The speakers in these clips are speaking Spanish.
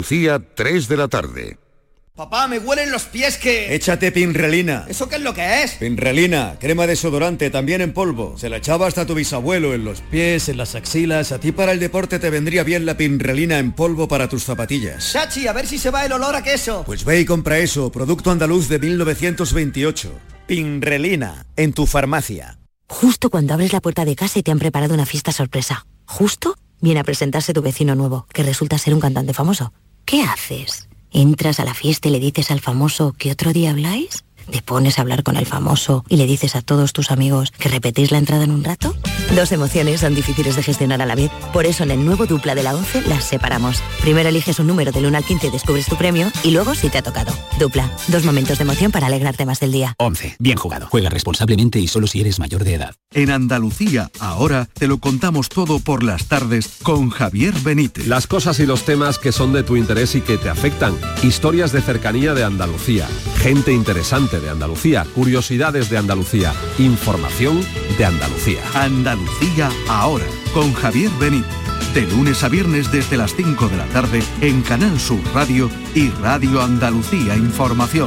Andalucía, 3 de la tarde. Papá, me huelen los pies que... Échate Pinrelina. ¿Eso qué es lo que es? Pinrelina, crema desodorante, también en polvo. Se la echaba hasta tu bisabuelo en los pies, en las axilas. A ti para el deporte te vendría bien la Pinrelina en polvo para tus zapatillas. Chachi, a ver si se va el olor a queso. Pues ve y compra eso, producto andaluz de 1928. Pinrelina, en tu farmacia. Justo cuando abres la puerta de casa y te han preparado una fiesta sorpresa. Justo viene a presentarse tu vecino nuevo, que resulta ser un cantante famoso. ¿Qué haces? ¿Entras a la fiesta y le dices al famoso que otro día habláis? ¿Te pones a hablar con el famoso y le dices a todos tus amigos que repetís la entrada en un rato? Dos emociones son difíciles de gestionar a la vez. Por eso en el nuevo Dupla de la 11 las separamos. Primero eliges un número del 1 al 15 y descubres tu premio, y luego si te ha tocado. Dupla, dos momentos de emoción para alegrarte más del día. 11. Bien jugado. Juega responsablemente y solo si eres mayor de edad. En Andalucía, ahora, te lo contamos todo por las tardes con Javier Benítez. Las cosas y los temas que son de tu interés y que te afectan. Historias de cercanía de Andalucía. Gente interesante de Andalucía. Curiosidades de Andalucía. Información de Andalucía. Andalucía, ahora, con Javier Benítez. De lunes a viernes desde las 5 de la tarde en Canal Sur Radio y Radio Andalucía Información.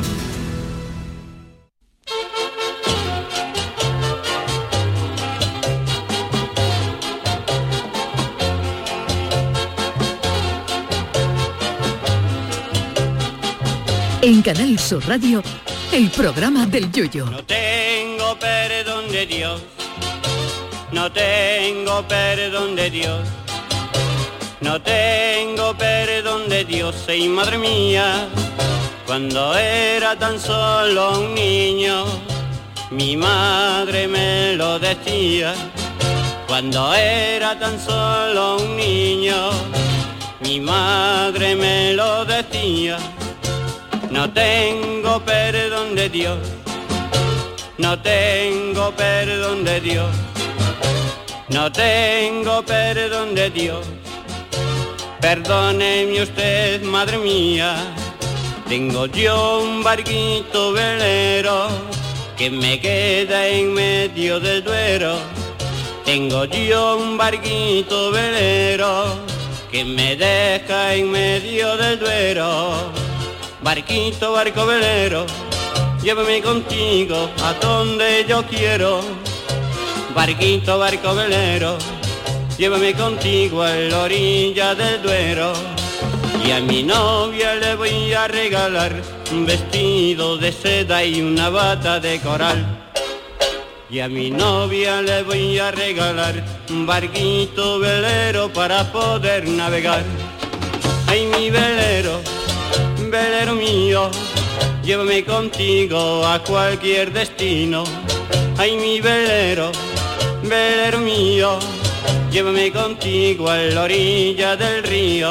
En Canal Sur Radio, el programa del Yoyo. No tengo perdón de Dios, no tengo perdón de Dios, no tengo perdón de Dios, y madre mía, cuando era tan solo un niño, mi madre me lo decía. Cuando era tan solo un niño, mi madre me lo decía. No tengo perdón de Dios, no tengo perdón de Dios, no tengo perdón de Dios. Perdóneme usted, madre mía, tengo yo un barquito velero que me queda en medio del Duero. Tengo yo un barquito velero que me deja en medio del Duero. Barquito, barco velero, llévame contigo a donde yo quiero. Barquito, barco velero, llévame contigo a la orilla del Duero. Y a mi novia le voy a regalar un vestido de seda y una bata de coral. Y a mi novia le voy a regalar un barquito velero para poder navegar. Ay, mi velero, velero mío, llévame contigo a cualquier destino. Ay, mi velero, velero mío, llévame contigo a la orilla del río.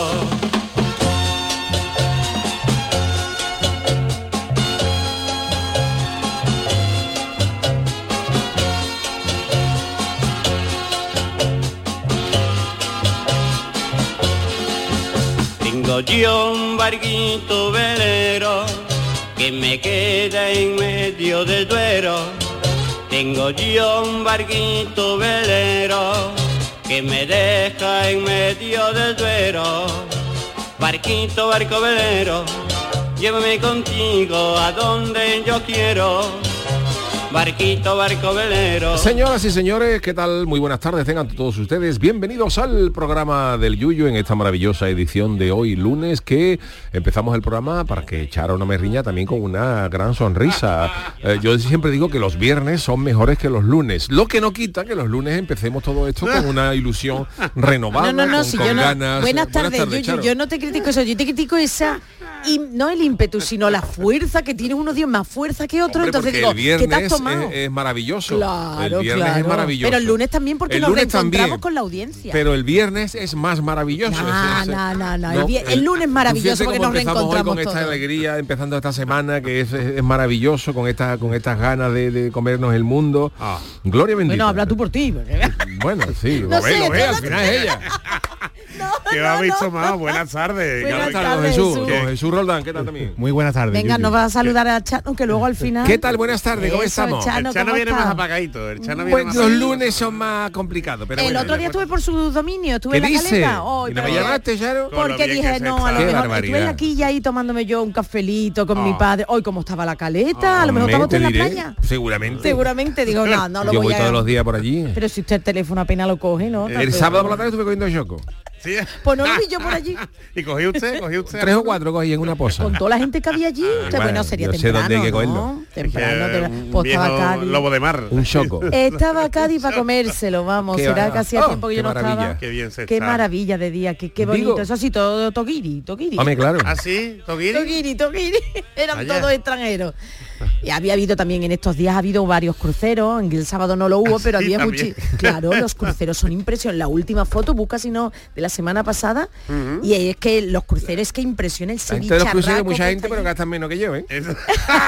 Tengo yo un barquito velero que me queda en medio del Duero. Tengo yo un barquito velero que me deja en medio del Duero. Barquito, barco velero, llévame contigo a donde yo quiero. Barquito, barco velero. Señoras y señores, ¿qué tal? Muy buenas tardes, tengan todos ustedes bienvenidos al programa del Yuyu en esta maravillosa edición de hoy lunes, que empezamos el programa para que echara una merriña también con una gran sonrisa. Yo siempre digo que los viernes son mejores que los lunes, lo que no quita que los lunes empecemos todo esto con una ilusión renovada, con ganas. Buenas tardes, Yuyu, yo no te critico eso, yo te critico esa... Y no el ímpetu, sino la fuerza que tiene uno, Dios, más fuerza que otro. Hombre, entonces digo, el viernes ¿qué te has tomado? Es maravilloso. Claro, el viernes es maravilloso. Pero el lunes también, porque nos reencontramos también, con la audiencia. Pero el viernes es más maravilloso. No. El lunes es maravilloso porque nos reencontramos hoy con todos. esta alegría, empezando esta semana, que es maravilloso, con estas ganas de comernos el mundo. Gloria bendita. Bueno, habla tú por ti. Bueno, sí, no sé, lo ve, al final es ella. ¿Qué habéis tomado? Buenas tardes. Buenas Buenas tardes, Jesús. Don Jesús Roldán, ¿qué tal también? Muy buenas tardes. Venga, Yuyu. nos va a saludar a Chano, que luego al final... ¿Qué tal? Buenas tardes, ¿cómo Eso, estamos? Chano, El Chano ¿cómo viene está? más apagadito. El Chano viene Pues más los apagadito. lunes son más complicados, pero El bueno, otro día estuve por su dominio, estuve ¿Qué en la dice? caleta. Ay, ¿Y no me pero- llamaste, Charo? Con lo Porque bien que dije, se no, a lo está. Qué mejor barbaridad. estuve en la quilla ahí tomándome yo un cafelito con mi padre. Hoy, como estaba la caleta, a lo mejor Hombre, estaba usted en la te diré, playa. Seguramente. Seguramente, digo, no, no lo Yo voy voy a... todos los días por allí. Pero si usted el teléfono apenas lo coge, ¿no? El sábado por la tarde estuve cogiendo choco. Sí. Pues no lo vi yo por allí. ¿Y cogió usted? 3 o 4 cogí en una posa. Con toda la gente que había allí. Usted, bueno, sería yo sé temprano, dónde hay que ¿no? cogerlo. Temprano, Un pues estaba viejo Cádiz. lobo de mar. Un choco. Estaba Cádiz para comérselo, vamos. Qué Será maravilla. que hacía Oh, tiempo que qué yo no maravilla. estaba. Qué bien se Qué está. maravilla de día, qué bonito. Digo. Eso sí, todo toguiri. Hombre, claro. ¿Ah, sí? ¿Togiri? Toguiri. Eran Vaya. todos extranjeros. Y había habido también en estos días, ha habido varios cruceros. En el sábado no lo hubo, pero sí, había también. Claro, los cruceros son impresionantes. La última foto, busca si no, de la semana pasada. Y es que los cruceros que impresiona el La gente de los sevicharraco cruceros, mucha que gente, está pero allí. gastan menos que yo, ¿eh? Eso-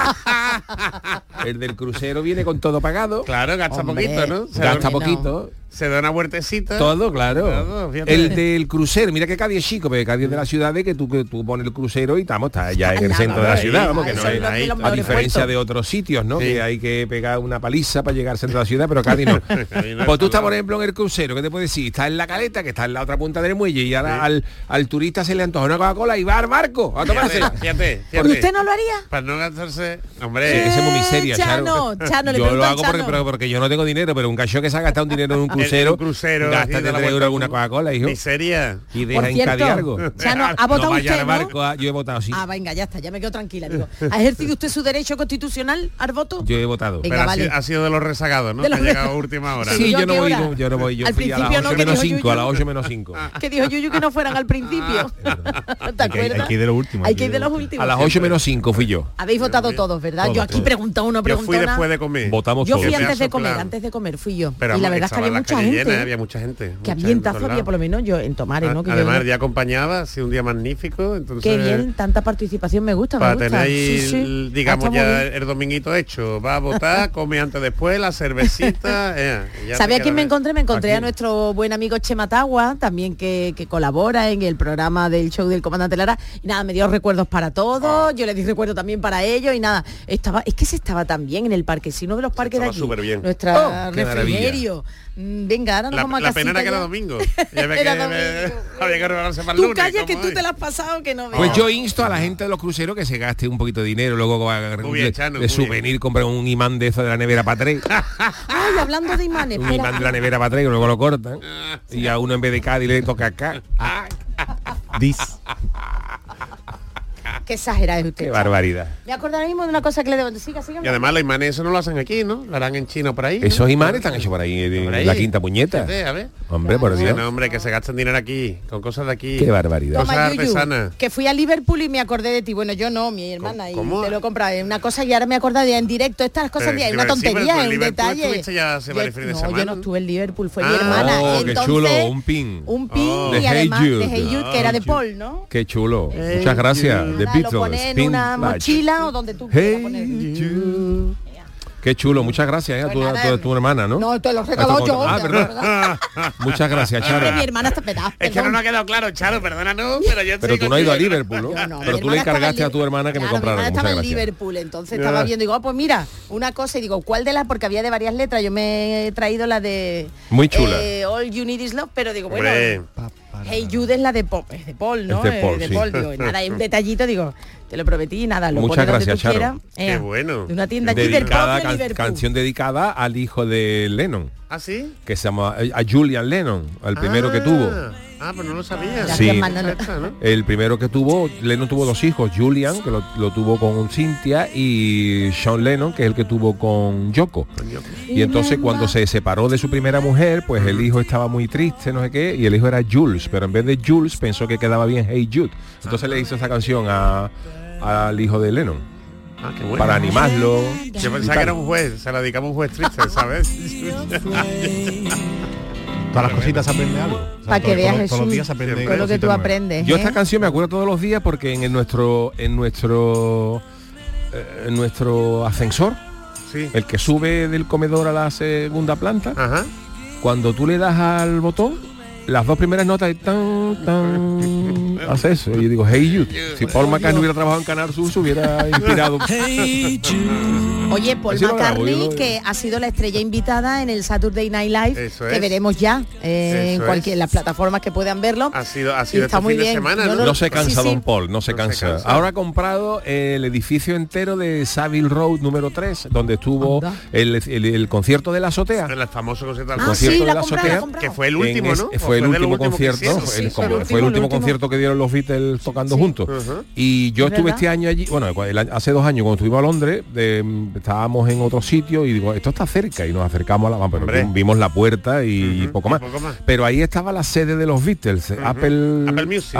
El del crucero viene con todo pagado. Claro, gasta Hombre, poquito, ¿no? Gasta no. poquito. Se da una vueltecita. Todo, claro. Todo, fíjate. El del crucero, mira que Cádiz es chico, pero Cádiz es de la ciudad de que tú pones el crucero y está ya en el centro de la ciudad, vamos, que no es, ahí, a diferencia de otros sitios, ¿no? Sí. Que hay que pegar una paliza para llegar al centro de la ciudad, pero Cádiz no. Pues tú estás, por ejemplo, en el crucero, ¿qué te puedes decir? Estás en la caleta, que está en la otra punta del muelle, y ahora al turista se le antoja una Coca-Cola y va al barco a tomarse. Fíjate. ¿Y usted no lo haría? Para no gastarse... Sí, Hombre... ese es muy miseria, Chano, Chano, le yo lo pregunto al hago porque, Chano. porque yo no tengo dinero, pero un cacho que se ha gastado un dinero en un crucero, un crucero, gástate sí, de la 3 euros vuelta alguna al mundo. Coca-Cola, hijo. Miseria. Y Por deja en Cádiz cierto, algo. Chano, ¿ha votado No vaya usted, al no? barco, yo he votado, sí. Ah, venga, ya está, ya me quedo tranquila. Digo, ¿ha ejercido usted su derecho constitucional al voto? Yo he votado. Venga, Pero vale. ha sido de los rezagados, ¿no? De Que los ha llegado a última hora. Sí, Sí, ¿a yo no qué voy, hora? yo no voy, yo Al fui a las principio no, 8 que menos dijo 5, a las Yuyu. 8 menos 5. Que dijo Yuyu que no fueran al principio. ¿Te acuerdas? Hay que ir de lo último. Hay que ir de los últimos. A las 8 menos 5 fui yo. Habéis votado todos, ¿verdad? Todos, Yo aquí todos. pregunto uno, Yo pregunto fui una. después de comer. Votamos Yo todos. fui Qué antes de pedazo comer, plan. antes de comer fui yo. Pero y la vamos, verdad es que estaba había la mucha calle gente. llena, había mucha gente. Que ambientazo había, por lo menos yo en tomar, ¿no? Que Además, yo- el día acompañaba, ha sido un día magnífico. Entonces, Qué bien, tanta participación me gusta, para me gusta. tener ahí, Sí, sí. digamos, Está muy ya bien. el dominguito hecho. Va a votar, come antes después, la cervecita. Y ya ¿Sabe te a quién me queda encontré? Me encontré ¿A a quién? nuestro buen amigo Chema Tagua, también que colabora en el programa del show del Comandante Lara. Y nada, me dio recuerdos para todos, yo le di recuerdos también para ellos y nada. Es que se estaba tan bien en el parquecino de los parques de estaba allí. superbién. Nuestra Oh, qué refrigerio. Venga, ahora nos vamos a La pena casita era que era ya. domingo. Ya había Era que, domingo. había que prepararse para el Tú lunes. callas que ¿cómo tú es? te la has pasado que no veas. Pues yo insto a la gente de los cruceros que se gaste un poquito de dinero, luego va Muy bien, Chano, de muy souvenir, comprar un imán de eso de la nevera para tres, Ay, hablando de imanes, un espera. imán de la nevera para tres, que luego lo cortan, y a uno en vez de Cádiz le toca acá. Dis. Qué exagerado es usted. Qué barbaridad. Me acuerdo ahora mismo de una cosa que le debo. Siga. Y además los imanes eso no lo hacen aquí, ¿no? Lo harán en China por ahí. ¿no? Esos imanes están hechos por ahí, en Por ahí. la quinta puñeta. Fíjate, a ver. Hombre, por Dios. No, hombre, que se gastan dinero aquí, con cosas de aquí. Qué barbaridad. Cosas Toma, Yuyu, artesanas. que fui a Liverpool y me acordé de ti. Bueno, yo no, mi hermana, ¿Cómo? y te lo he comprado. Es una cosa y ahora me he acordado ya en directo. Estas cosas Pero es te una iba a decir, tontería, pero tú es en un Liverpool detalle. estuviste ya hace varios fines de No, semana, yo no ¿no? estuve en Liverpool, fue Ah. mi hermana. Oh, qué Entonces, chulo, un pin. Un pin Oh. y De además Hey de Jude. Hey Jude, que era de Paul, ¿no? Qué chulo. Muchas gracias. The Nada, lo Beatles. pones en Pin una Flash. mochila o donde tú quieras Hey poner. Jude. Qué chulo, muchas gracias a Pues nada, tu hermana, ¿no? No, te lo he regalado yo. Ah, de ¿verdad? verdad. Muchas gracias, Es que mi Charo. hermana está pedada. Es que no nos ha quedado claro, Charo, perdónanos, pero yo Pero estoy tú no has ido a contigo. Liverpool, ¿no? Yo no, Pero mi tú le hermana estaba encargaste en a tu hermana que me Claro, comprara. Mi hermana Muchas estaba en gracias. Liverpool, entonces estaba viendo, digo, pues mira, una cosa, y digo, ¿cuál de las? Porque había de varias letras, yo me he traído la de... Muy chula. All You Need Is Love, pero digo, bueno... Hombre, Hey Jude es la de Paul, es de Paul, ¿no? Es de Paul, sí. digo, y nada, hay un detallito, digo, te lo prometí y nada, lo Muchas pones donde gracias, tú Charo. quieras. Qué bueno. De una tienda allí del Dedicada, propio Liverpool. canción dedicada al hijo de Lennon, ¿Ah, sí? que se llama a Julian Lennon, al primero que tuvo. Ah, pues no lo sabía. Gracias, Sí. Manolo. ¿no? El primero que tuvo, Lennon tuvo dos hijos, Julian, que lo tuvo con Cynthia, y Sean Lennon, que es el que tuvo con Yoko. Y entonces cuando se separó de su primera mujer, pues el hijo estaba muy triste, no sé qué, y el hijo era Jules, pero en vez de Jules pensó que quedaba bien Hey Jude. Entonces le hizo esa canción al hijo de Lennon, Ah, qué bueno. para animarlo. Yo y pensaba tal. que era un juez, se la dedicaba a un juez triste, ¿sabes? Todas las cositas se aprende algo. O sea, Para que veas, todos los Jesús, días se aprende todo lo que cositas tú nuevas. aprendes. Yo ¿eh? esta canción me acuerdo todos los días porque en nuestro ascensor, Sí. el que sube del comedor a la segunda planta, Ajá. cuando tú le das al botón, las dos primeras notas tan tan hace eso. Y yo digo, Hey Jude. Si Paul McCartney hubiera trabajado en Canal Sur, se hubiera inspirado. Oye, Paul McCartney, que ha sido la estrella invitada en el Saturday Night Live, que veremos ya en las plataformas que puedan verlo. Ha sido está muy fin de bien. semana, No se cansa Don Paul, no se cansa. Ahora ha comprado el edificio entero de Savile Road número 3, donde estuvo el concierto de la azotea. El famoso concierto de la azotea, que fue el último, ¿no? Fue el último concierto, fue el último concierto que dieron los Beatles tocando juntos. Y yo estuve este año allí, bueno, hace 2 años cuando estuvimos a Londres, estábamos en otro sitio y digo, esto está cerca, y nos acercamos a vimos la puerta y poco más. Pero ahí estaba la sede de los Beatles, Apple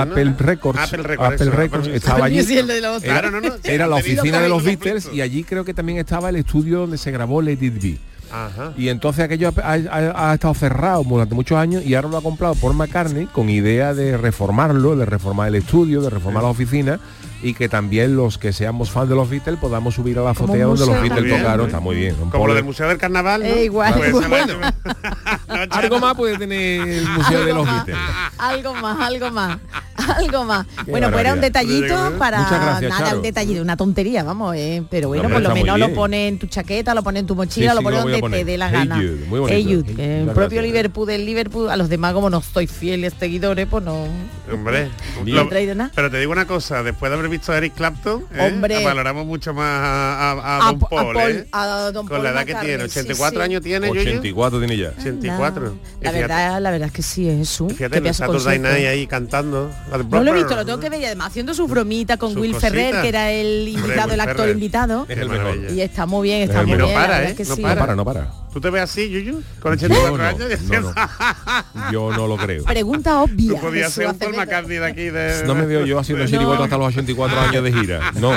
Records estaba allí. Era la oficina de los Beatles, y allí creo que también estaba el estudio donde se grabó Let It Be. Y entonces aquello ha estado cerrado durante muchos años, y ahora lo ha comprado Paul McCartney con idea de reformarlo, de reformar el estudio, de reformar la oficina, y que también los que seamos fans de los Beatles podamos subir a la azotea donde los Beatles tocaron. Está muy bien. Como lo del Museo del Carnaval, ¿no? Igual. Bueno, algo más puede tener el Museo de los Beatles. Algo más. Bueno, pues era un detallito para gracias, nada, Charo. un detallito, una tontería, vamos, pero bueno, No, por lo está menos muy lo bien. pone en tu chaqueta, lo pone en tu mochila, lo pone donde te dé la gana. Muy bonito. Hey Jude, el Muchas propio gracias. Liverpool, a los demás como no estoy fieles seguidores, pues no. Hombre, No he traído nada. pero te digo una cosa, después de haber visto a Eric Clapton, Hombre. valoramos mucho más a Don Paul, a Don con Paul la edad que McCartney, tiene, 84 sí. años tiene, Yuyu. 84 tiene ya. 84. La verdad es que sí, es su. Fíjate, el Saturday Night ahí cantando. No lo he visto, lo tengo que ver, y además haciendo sus bromitas con Sus Will cositas. Ferrer, que era el invitado, Will el actor Ferrer. invitado. Es el mejor. Y está muy bien, está Es muy el bien. mejor. No la para, verdad es que no sí. para. No para. ¿Tú te ves así, Yuyu? Con 84 años. Yo no lo creo. Pregunta obvia. Tú podías de su ser un Paul Acevedo. McCartney de aquí de... No me veo yo haciendo chirigoto hasta los 84 años de gira. No.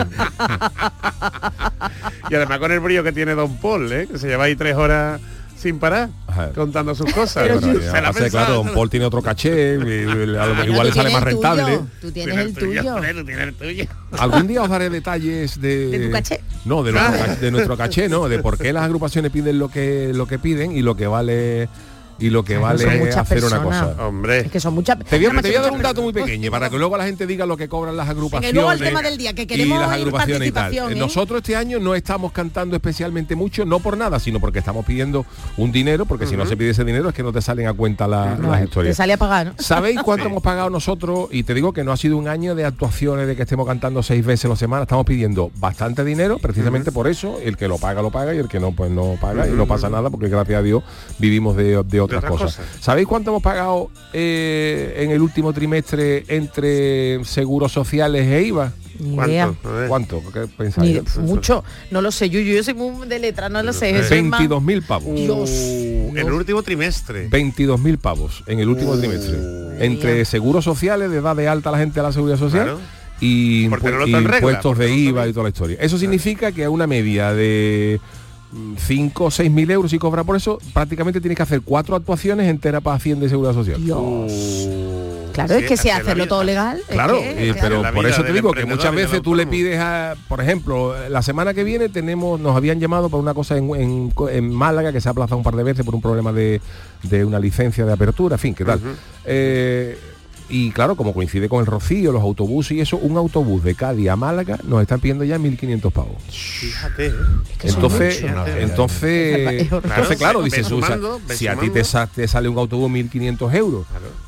Y además con el brío que tiene Don Paul, que se lleva ahí 3 horas sin parar, contando sus cosas. Pero Bueno, yo- ya se la ha pasa que, claro, pensado. Don Paul tiene otro caché, Bueno, igual le tú sale más tienes el rentable. tuyo, Tú tienes el tuyo. Tú tienes el tuyo. Algún día os daré detalles ¿De tu caché? No, de nuestro caché, no, de por qué las agrupaciones piden lo que piden y lo que vale Son hacer muchas una personas. cosa. Hombre. Es que son muchas. Te voy a Además, dar son un dato muy pequeño para que luego la gente diga lo que cobran las agrupaciones. luego el tema del día, que queremos y las oír agrupaciones y tal. participación, ¿eh? Nosotros este año no estamos cantando especialmente mucho, no por nada, sino porque estamos pidiendo un dinero, porque si no se pide ese dinero es que no te salen a cuenta las Te historias. sale a pagar, ¿no? ¿Sabéis cuánto hemos pagado nosotros? Y te digo que no ha sido un año de actuaciones, de que estemos cantando 6 veces a la semana. Estamos pidiendo bastante dinero, precisamente por eso. El que lo paga, y el que no, pues no paga. Y no pasa nada, porque gracias a Dios vivimos de otras cosas. ¿Sabéis cuánto hemos pagado en el último trimestre entre seguros sociales e IVA? Ni idea. ¿Cuánto? ¿Qué pensáis? Ni mucho. No lo sé, yo soy muy de letra, no lo sé. Eso es más- 22.000 pavos. Dios. En el último trimestre. 22.000 pavos en el último trimestre. Entre seguros sociales, de dar de alta a la gente a la seguridad social, Claro. y Por tenerlo todo en regla, impuestos por de tenerlo IVA todo y toda la historia. Eso significa que a una media de 5 o 6 mil euros, si cobra por eso, prácticamente tienes que hacer 4 actuaciones enteras para Hacienda y Seguridad Social. Claro, Sí, es que si así es la hacerlo vida. todo legal. es Claro, que, pero la por vida eso te del digo que emprendedor muchas y del veces tú le autónomo. pides a, por ejemplo, la semana que viene nos habían llamado para una cosa en Málaga, que se ha aplazado un par de veces por un problema de una licencia de apertura, en fin, ¿qué tal? Y claro, como coincide con el Rocío, los autobuses y eso, un autobús de Cádiz a Málaga nos están pidiendo ya 1.500 pavos. Fíjate. Entonces, Es horroroso. claro, Ves dices, sumando, si a ti te sale un autobús 1.500 euros,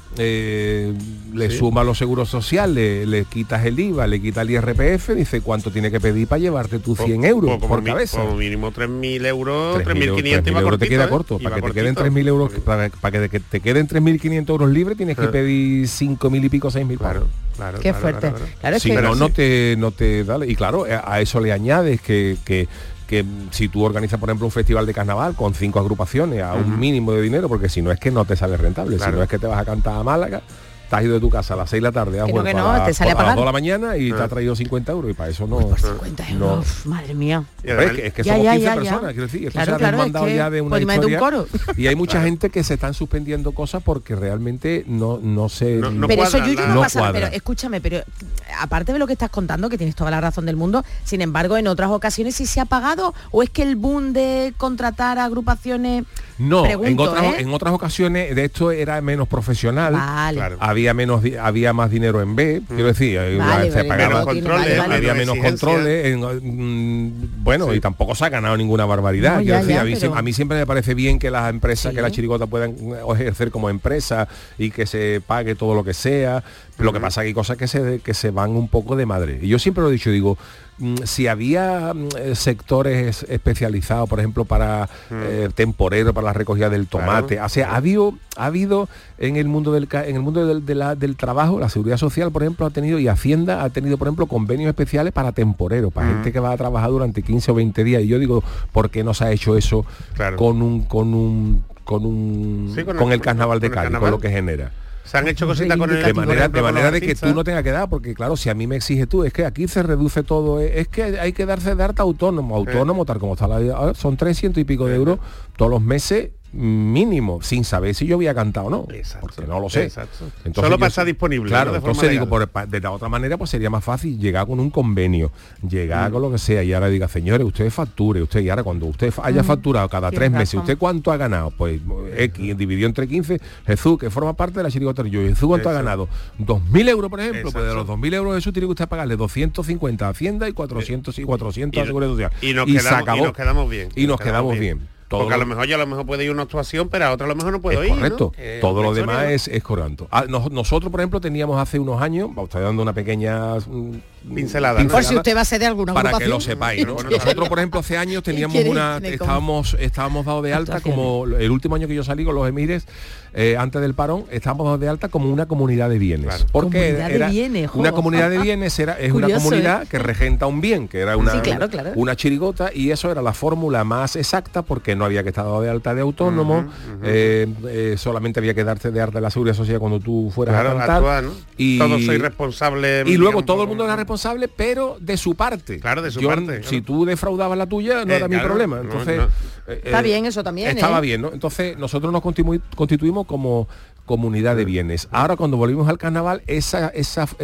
le sumas los seguros sociales, le quitas el IVA, le quitas el IRPF, dice cuánto tiene que pedir para llevarte tus 100 euros por cabeza. Como mínimo 3.000 euros, 3.500 3.500 euros te queda corto. Para que te queden 3.000 euros, para que te queden 3.500 euros libres, tienes que pedir 5.000 y pico, 6.000 pavos. Claro, Qué fuerte. Claro, es Si que no te dale. Y claro, a eso le añades que si tú organizas, por ejemplo, un festival de carnaval con 5 agrupaciones a un mínimo de dinero, porque si no es que no te sale rentable, si no es que te vas a cantar a Málaga, te has ido de tu casa a las 6 de la tarde, has vuelto a las 2 de la mañana y te ha traído 50 euros y para eso no... Por 50 euros, madre mía. Es que somos 15 personas, quiero decir, esto se ha desmandado ya de una historia. Y hay mucha gente que se están suspendiendo cosas porque realmente no se... pero eso Yuyu no pasa, pero escúchame, pero aparte de lo que estás contando, que tienes toda la razón del mundo, sin embargo, en otras ocasiones sí se ha pagado, o es que el boom de contratar agrupaciones... No, en otras ocasiones de esto era menos profesional, vale. había más dinero en B, quiero decir, se pagaba controles, había menos controles, bueno, y tampoco se ha ganado ninguna barbaridad. A mí siempre me parece bien que las empresas, que las chirigotas puedan ejercer como empresa y que se pague todo lo que sea. Lo que pasa es que hay cosas que se van un poco de madre. Y yo siempre lo he dicho, digo, si había sectores especializados, por ejemplo, para temporeros, para la recogida del tomate, o sea, ha habido en el mundo del trabajo, la Seguridad Social, por ejemplo, ha tenido, y Hacienda ha tenido, por ejemplo, convenios especiales para temporeros, para gente que va a trabajar durante 15 o 20 días. Y yo digo, ¿por qué no se ha hecho eso con el carnaval de Cádiz, con lo que genera? Se han hecho cositas con el... De manera de que tú no tengas que dar, porque claro, si a mí me exige tú, es que aquí se reduce todo, es que hay que darse de alta autónomo, tal como está son 300 y pico de euros todos los meses mínimo, sin saber si yo había cantado o no. Exacto, porque no lo sé. Entonces, solo para estar disponible. Claro, ¿no? entonces digo, de la otra manera pues sería más fácil llegar con un convenio, llegar con lo que sea, y ahora diga, señores, usted facture, y ahora cuando usted haya facturado cada 3 meses, ¿usted cuánto ha ganado? Pues X dividido entre 15, Jesús, que forma parte de la chirigota, yo, Jesús, ¿cuánto ha ganado? 2.000 euros, por ejemplo. Pues de los 2.000 euros Jesús tiene que usted pagarle 250 a Hacienda y 400 a Seguridad Social. Y nos quedamos bien. Y nos quedamos bien. Porque a lo mejor puede ir una actuación, pero a otra a lo mejor no puedo ir. Correcto. ¿no? Todo lo demás es correcto. Nosotros, por ejemplo, teníamos hace unos años, estoy dando una pequeña pincelada, ¿no? Por si usted va a ser de alguna para agrupación. que lo sepáis, ¿no? Nosotros, por ejemplo, hace años teníamos estábamos dados de alta como el último año que yo salí con los Emires, antes del parón, estábamos dados de alta como una comunidad de bienes. Claro. Porque una comunidad de bienes es una comunidad que regenta un bien, que era una chirigota, y eso era la fórmula más exacta porque no había que estar dado de alta de autónomo, solamente había que darte de alta de la Seguridad Social cuando tú fueras a cantar. Actuar, ¿no? Y todos soy responsable. Y luego todo el mundo era responsable, pero de su parte. Claro, de su parte. Claro. Si tú defraudabas la tuya, no era mi problema. Entonces, está bien eso también. Estaba bien, ¿no? Entonces nosotros nos constituimos como comunidad de bienes. Ahora cuando volvimos al carnaval, esa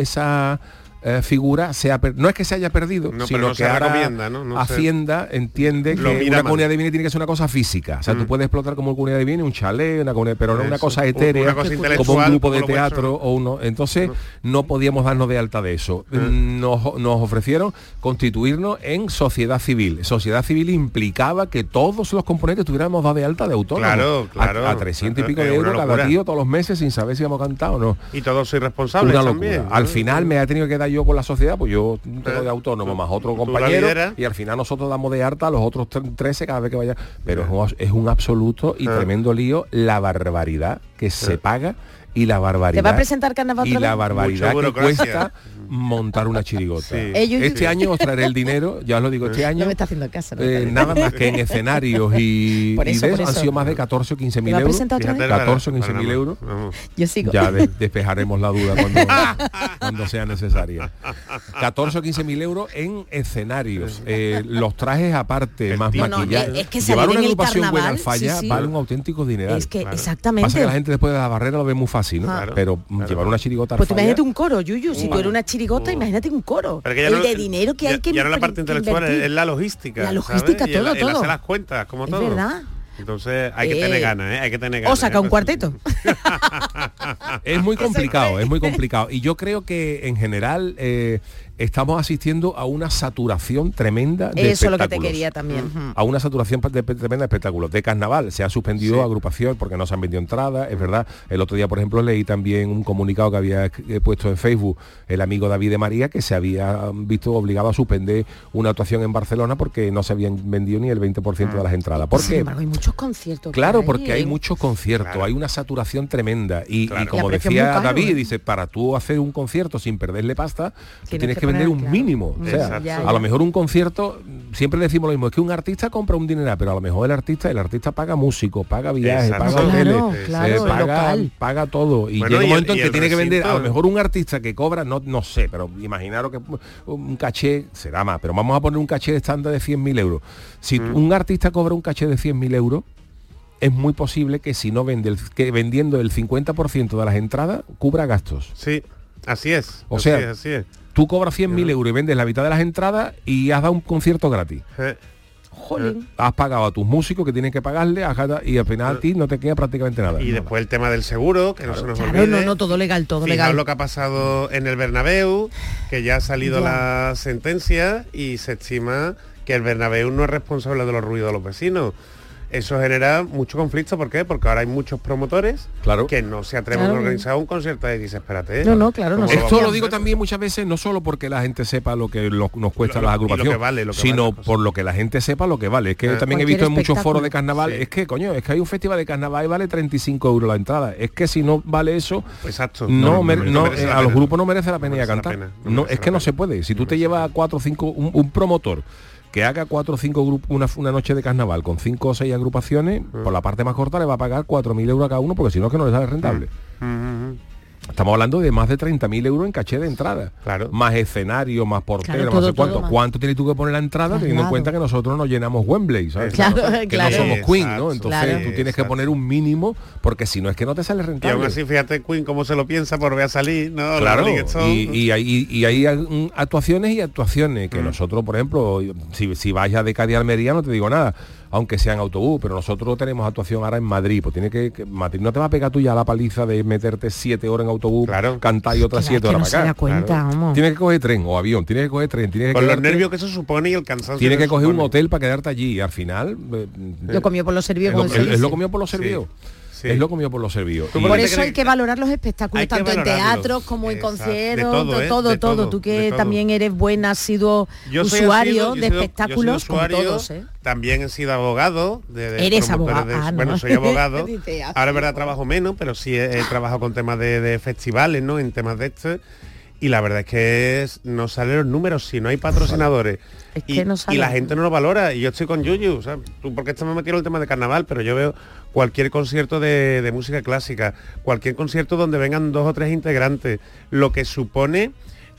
figura no es que se haya perdido, sino que ahora Hacienda entiende que una comunidad de bienes tiene que ser una cosa física. O sea, tú puedes explotar como comunidad de bienes un chalet, pero no una cosa etérea, como un grupo de teatro o uno. Entonces no podíamos darnos de alta de eso. Nos ofrecieron constituirnos en sociedad civil. Sociedad civil implicaba que todos los componentes tuviéramos dado de alta de autónomo. Claro. A 300 y pico de euros cada tío todos los meses sin saber si hemos cantado o no. Y todos soy responsables también. Al final me ha tenido que dar yo con la sociedad, pues yo tengo de autónomo más otro compañero, y al final nosotros damos de alta a los otros 13 cada vez que vaya, pero es un absoluto y tremendo lío la barbaridad que se paga y la barbaridad. ¿Te va a presentar carnaval? Y la barbaridad que cuesta montar una chirigota. Este año os traeré el dinero, ya os lo digo, este año no me está haciendo caso, ¿no? Nada más que en escenarios y han sido más de 14 o 15 mil euros. 14 o 15 mil euros. Yo sigo. Ya despejaremos la duda cuando sea necesaria. 14 o 15 mil euros en escenarios. Los trajes aparte, más maquillaje. Es que llevar una agrupación buena al falla vale un auténtico dineral. Es que exactamente. Pasa que la gente después de la barrera lo ve muy fácil, ¿no? Pero llevar una chirigota al pues falla... imagínate un coro, Yuyu, si tú eres una chirigota, imagínate un coro. El de dinero que hay que y ahora la parte intelectual es la logística. La logística, ¿sabes? todo. El hacer las cuentas, como todo. Es verdad. Entonces hay que tener ganas, hay que tener ganas. O saca un cuarteto. Es muy complicado. Y yo creo que en general estamos asistiendo a una saturación tremenda de espectáculos. Eso es lo que te quería también. A una saturación tremenda de espectáculos. De carnaval se ha suspendido agrupación porque no se han vendido entradas, es verdad. El otro día, por ejemplo, leí también un comunicado que había puesto en Facebook el amigo David de María, que se había visto obligado a suspender una actuación en Barcelona porque no se habían vendido ni el 20% de las entradas. ¿Por qué? Sin embargo, hay muchos conciertos. Claro, porque hay muchos conciertos, hay una saturación tremenda. Y como decía David, dice, para tú hacer un concierto sin perderle pasta, tú tienes que vender un mínimo. O sea, Exacto. a lo mejor un concierto, siempre decimos lo mismo, es que un artista compra un dineral, pero a lo mejor el artista paga músico, paga viajes, Exacto. paga hoteles, Claro, el local. paga todo. Y Bueno, llega un y momento el en que tiene que vender, recinto. a lo mejor un artista que cobra, no sé, pero imaginaros que un caché será más, pero vamos a poner un caché estándar de 100.000 euros. Si un artista cobra un caché de 100.000 euros, es muy posible que si no vende, que vendiendo el 50% de las entradas, cubra gastos. Sí, así es. O así sea, es, así es. Tú cobras 100.000 euros y vendes la mitad de las entradas y has dado un concierto gratis. Jolín. Has pagado a tus músicos que tienen que pagarle y al final a ti no te queda prácticamente nada. Y después el tema del seguro, que no se nos Claro, olvide. no, todo legal, todo Fijaos legal. lo que ha pasado en el Bernabéu, que ya ha salido Ya. la sentencia y se estima que el Bernabéu no es responsable de los ruidos de los vecinos. Eso genera mucho conflicto, ¿por qué? Porque ahora hay muchos promotores que no se atreven a organizar un concierto y dice, espérate. No, claro, no. Esto lo digo también muchas veces, no solo porque la gente sepa lo que nos cuesta las agrupaciones, que vale, sino por lo que la gente sepa lo que vale. Es que también he visto en muchos foros de carnaval, es que hay un festival de carnaval y vale 35 euros la entrada. Es que si no vale eso, exacto, no merece la a los pena. grupos no merece la pena ir a merece la cantar. pena, No, es que no se puede. Si tú te llevas a 4 o 5, un promotor que haga 4 o 5 grupos, una noche de carnaval con 5 o 6 agrupaciones, por la parte más corta le va a pagar 4.000 euros a cada uno, porque si no es que no le sale rentable. Estamos hablando de más de 30.000 euros en caché de entrada. Claro. Más escenario, más portero, Claro, no sé todo, cuánto. más. ¿Cuánto tienes tú que poner la entrada teniendo en cuenta que nosotros nos llenamos Wembley, ¿sabes? Claro, que claro. no somos Queen, ¿no? Exacto, Entonces claro. tú tienes que poner un mínimo, porque si no es que no te sale Y rentable. aún así, fíjate Queen cómo se lo piensa por ver a salir, ¿no? Claro, Los Rolling Stones. y hay actuaciones y actuaciones que nosotros, por ejemplo, si vais a Cádiz a Almería no te digo nada, aunque sea en autobús, pero nosotros tenemos actuación ahora en Madrid, pues tiene que Madrid no te va a pegar tú ya la paliza de meterte 7 horas en autobús, cantar y otras 7 horas no se para da acá. cuenta, vamos. Tienes que coger tren o avión, tienes que coger tren, tienes que Con los quedarte- nervios que eso supone y el cansancio. tienes que eso coger un supone. hotel para quedarte allí y al final Lo comió por los servicios, como se es dice. lo comió por los servicios. Sí. Es lo comió por los servicios. Y- Por eso hay que valorar los espectáculos, Hay que tanto en valorarlos. teatros como en Exacto. conciertos, De todo, ¿eh? todo, De todo. todo, Tú que de todo. también eres buen, asiduo Yo soy usuario asiduo, de yo he sido espectáculos, como usuario, todos, ¿eh? También he sido abogado de Eres promotores abogado. de- Ah, no. Bueno, soy abogado. Dice, Ahora es verdad trabajo menos, pero sí he trabajado con temas de festivales, ¿no? En temas de este. Y la verdad es que no salen los números si no hay patrocinadores. Es y, que no y salen. la gente no lo valora. Y yo estoy con Yuyu, o sea, tú porque estamos metidos en el tema de carnaval, pero yo veo cualquier concierto de música clásica, cualquier concierto donde vengan 2 o 3 integrantes, lo que supone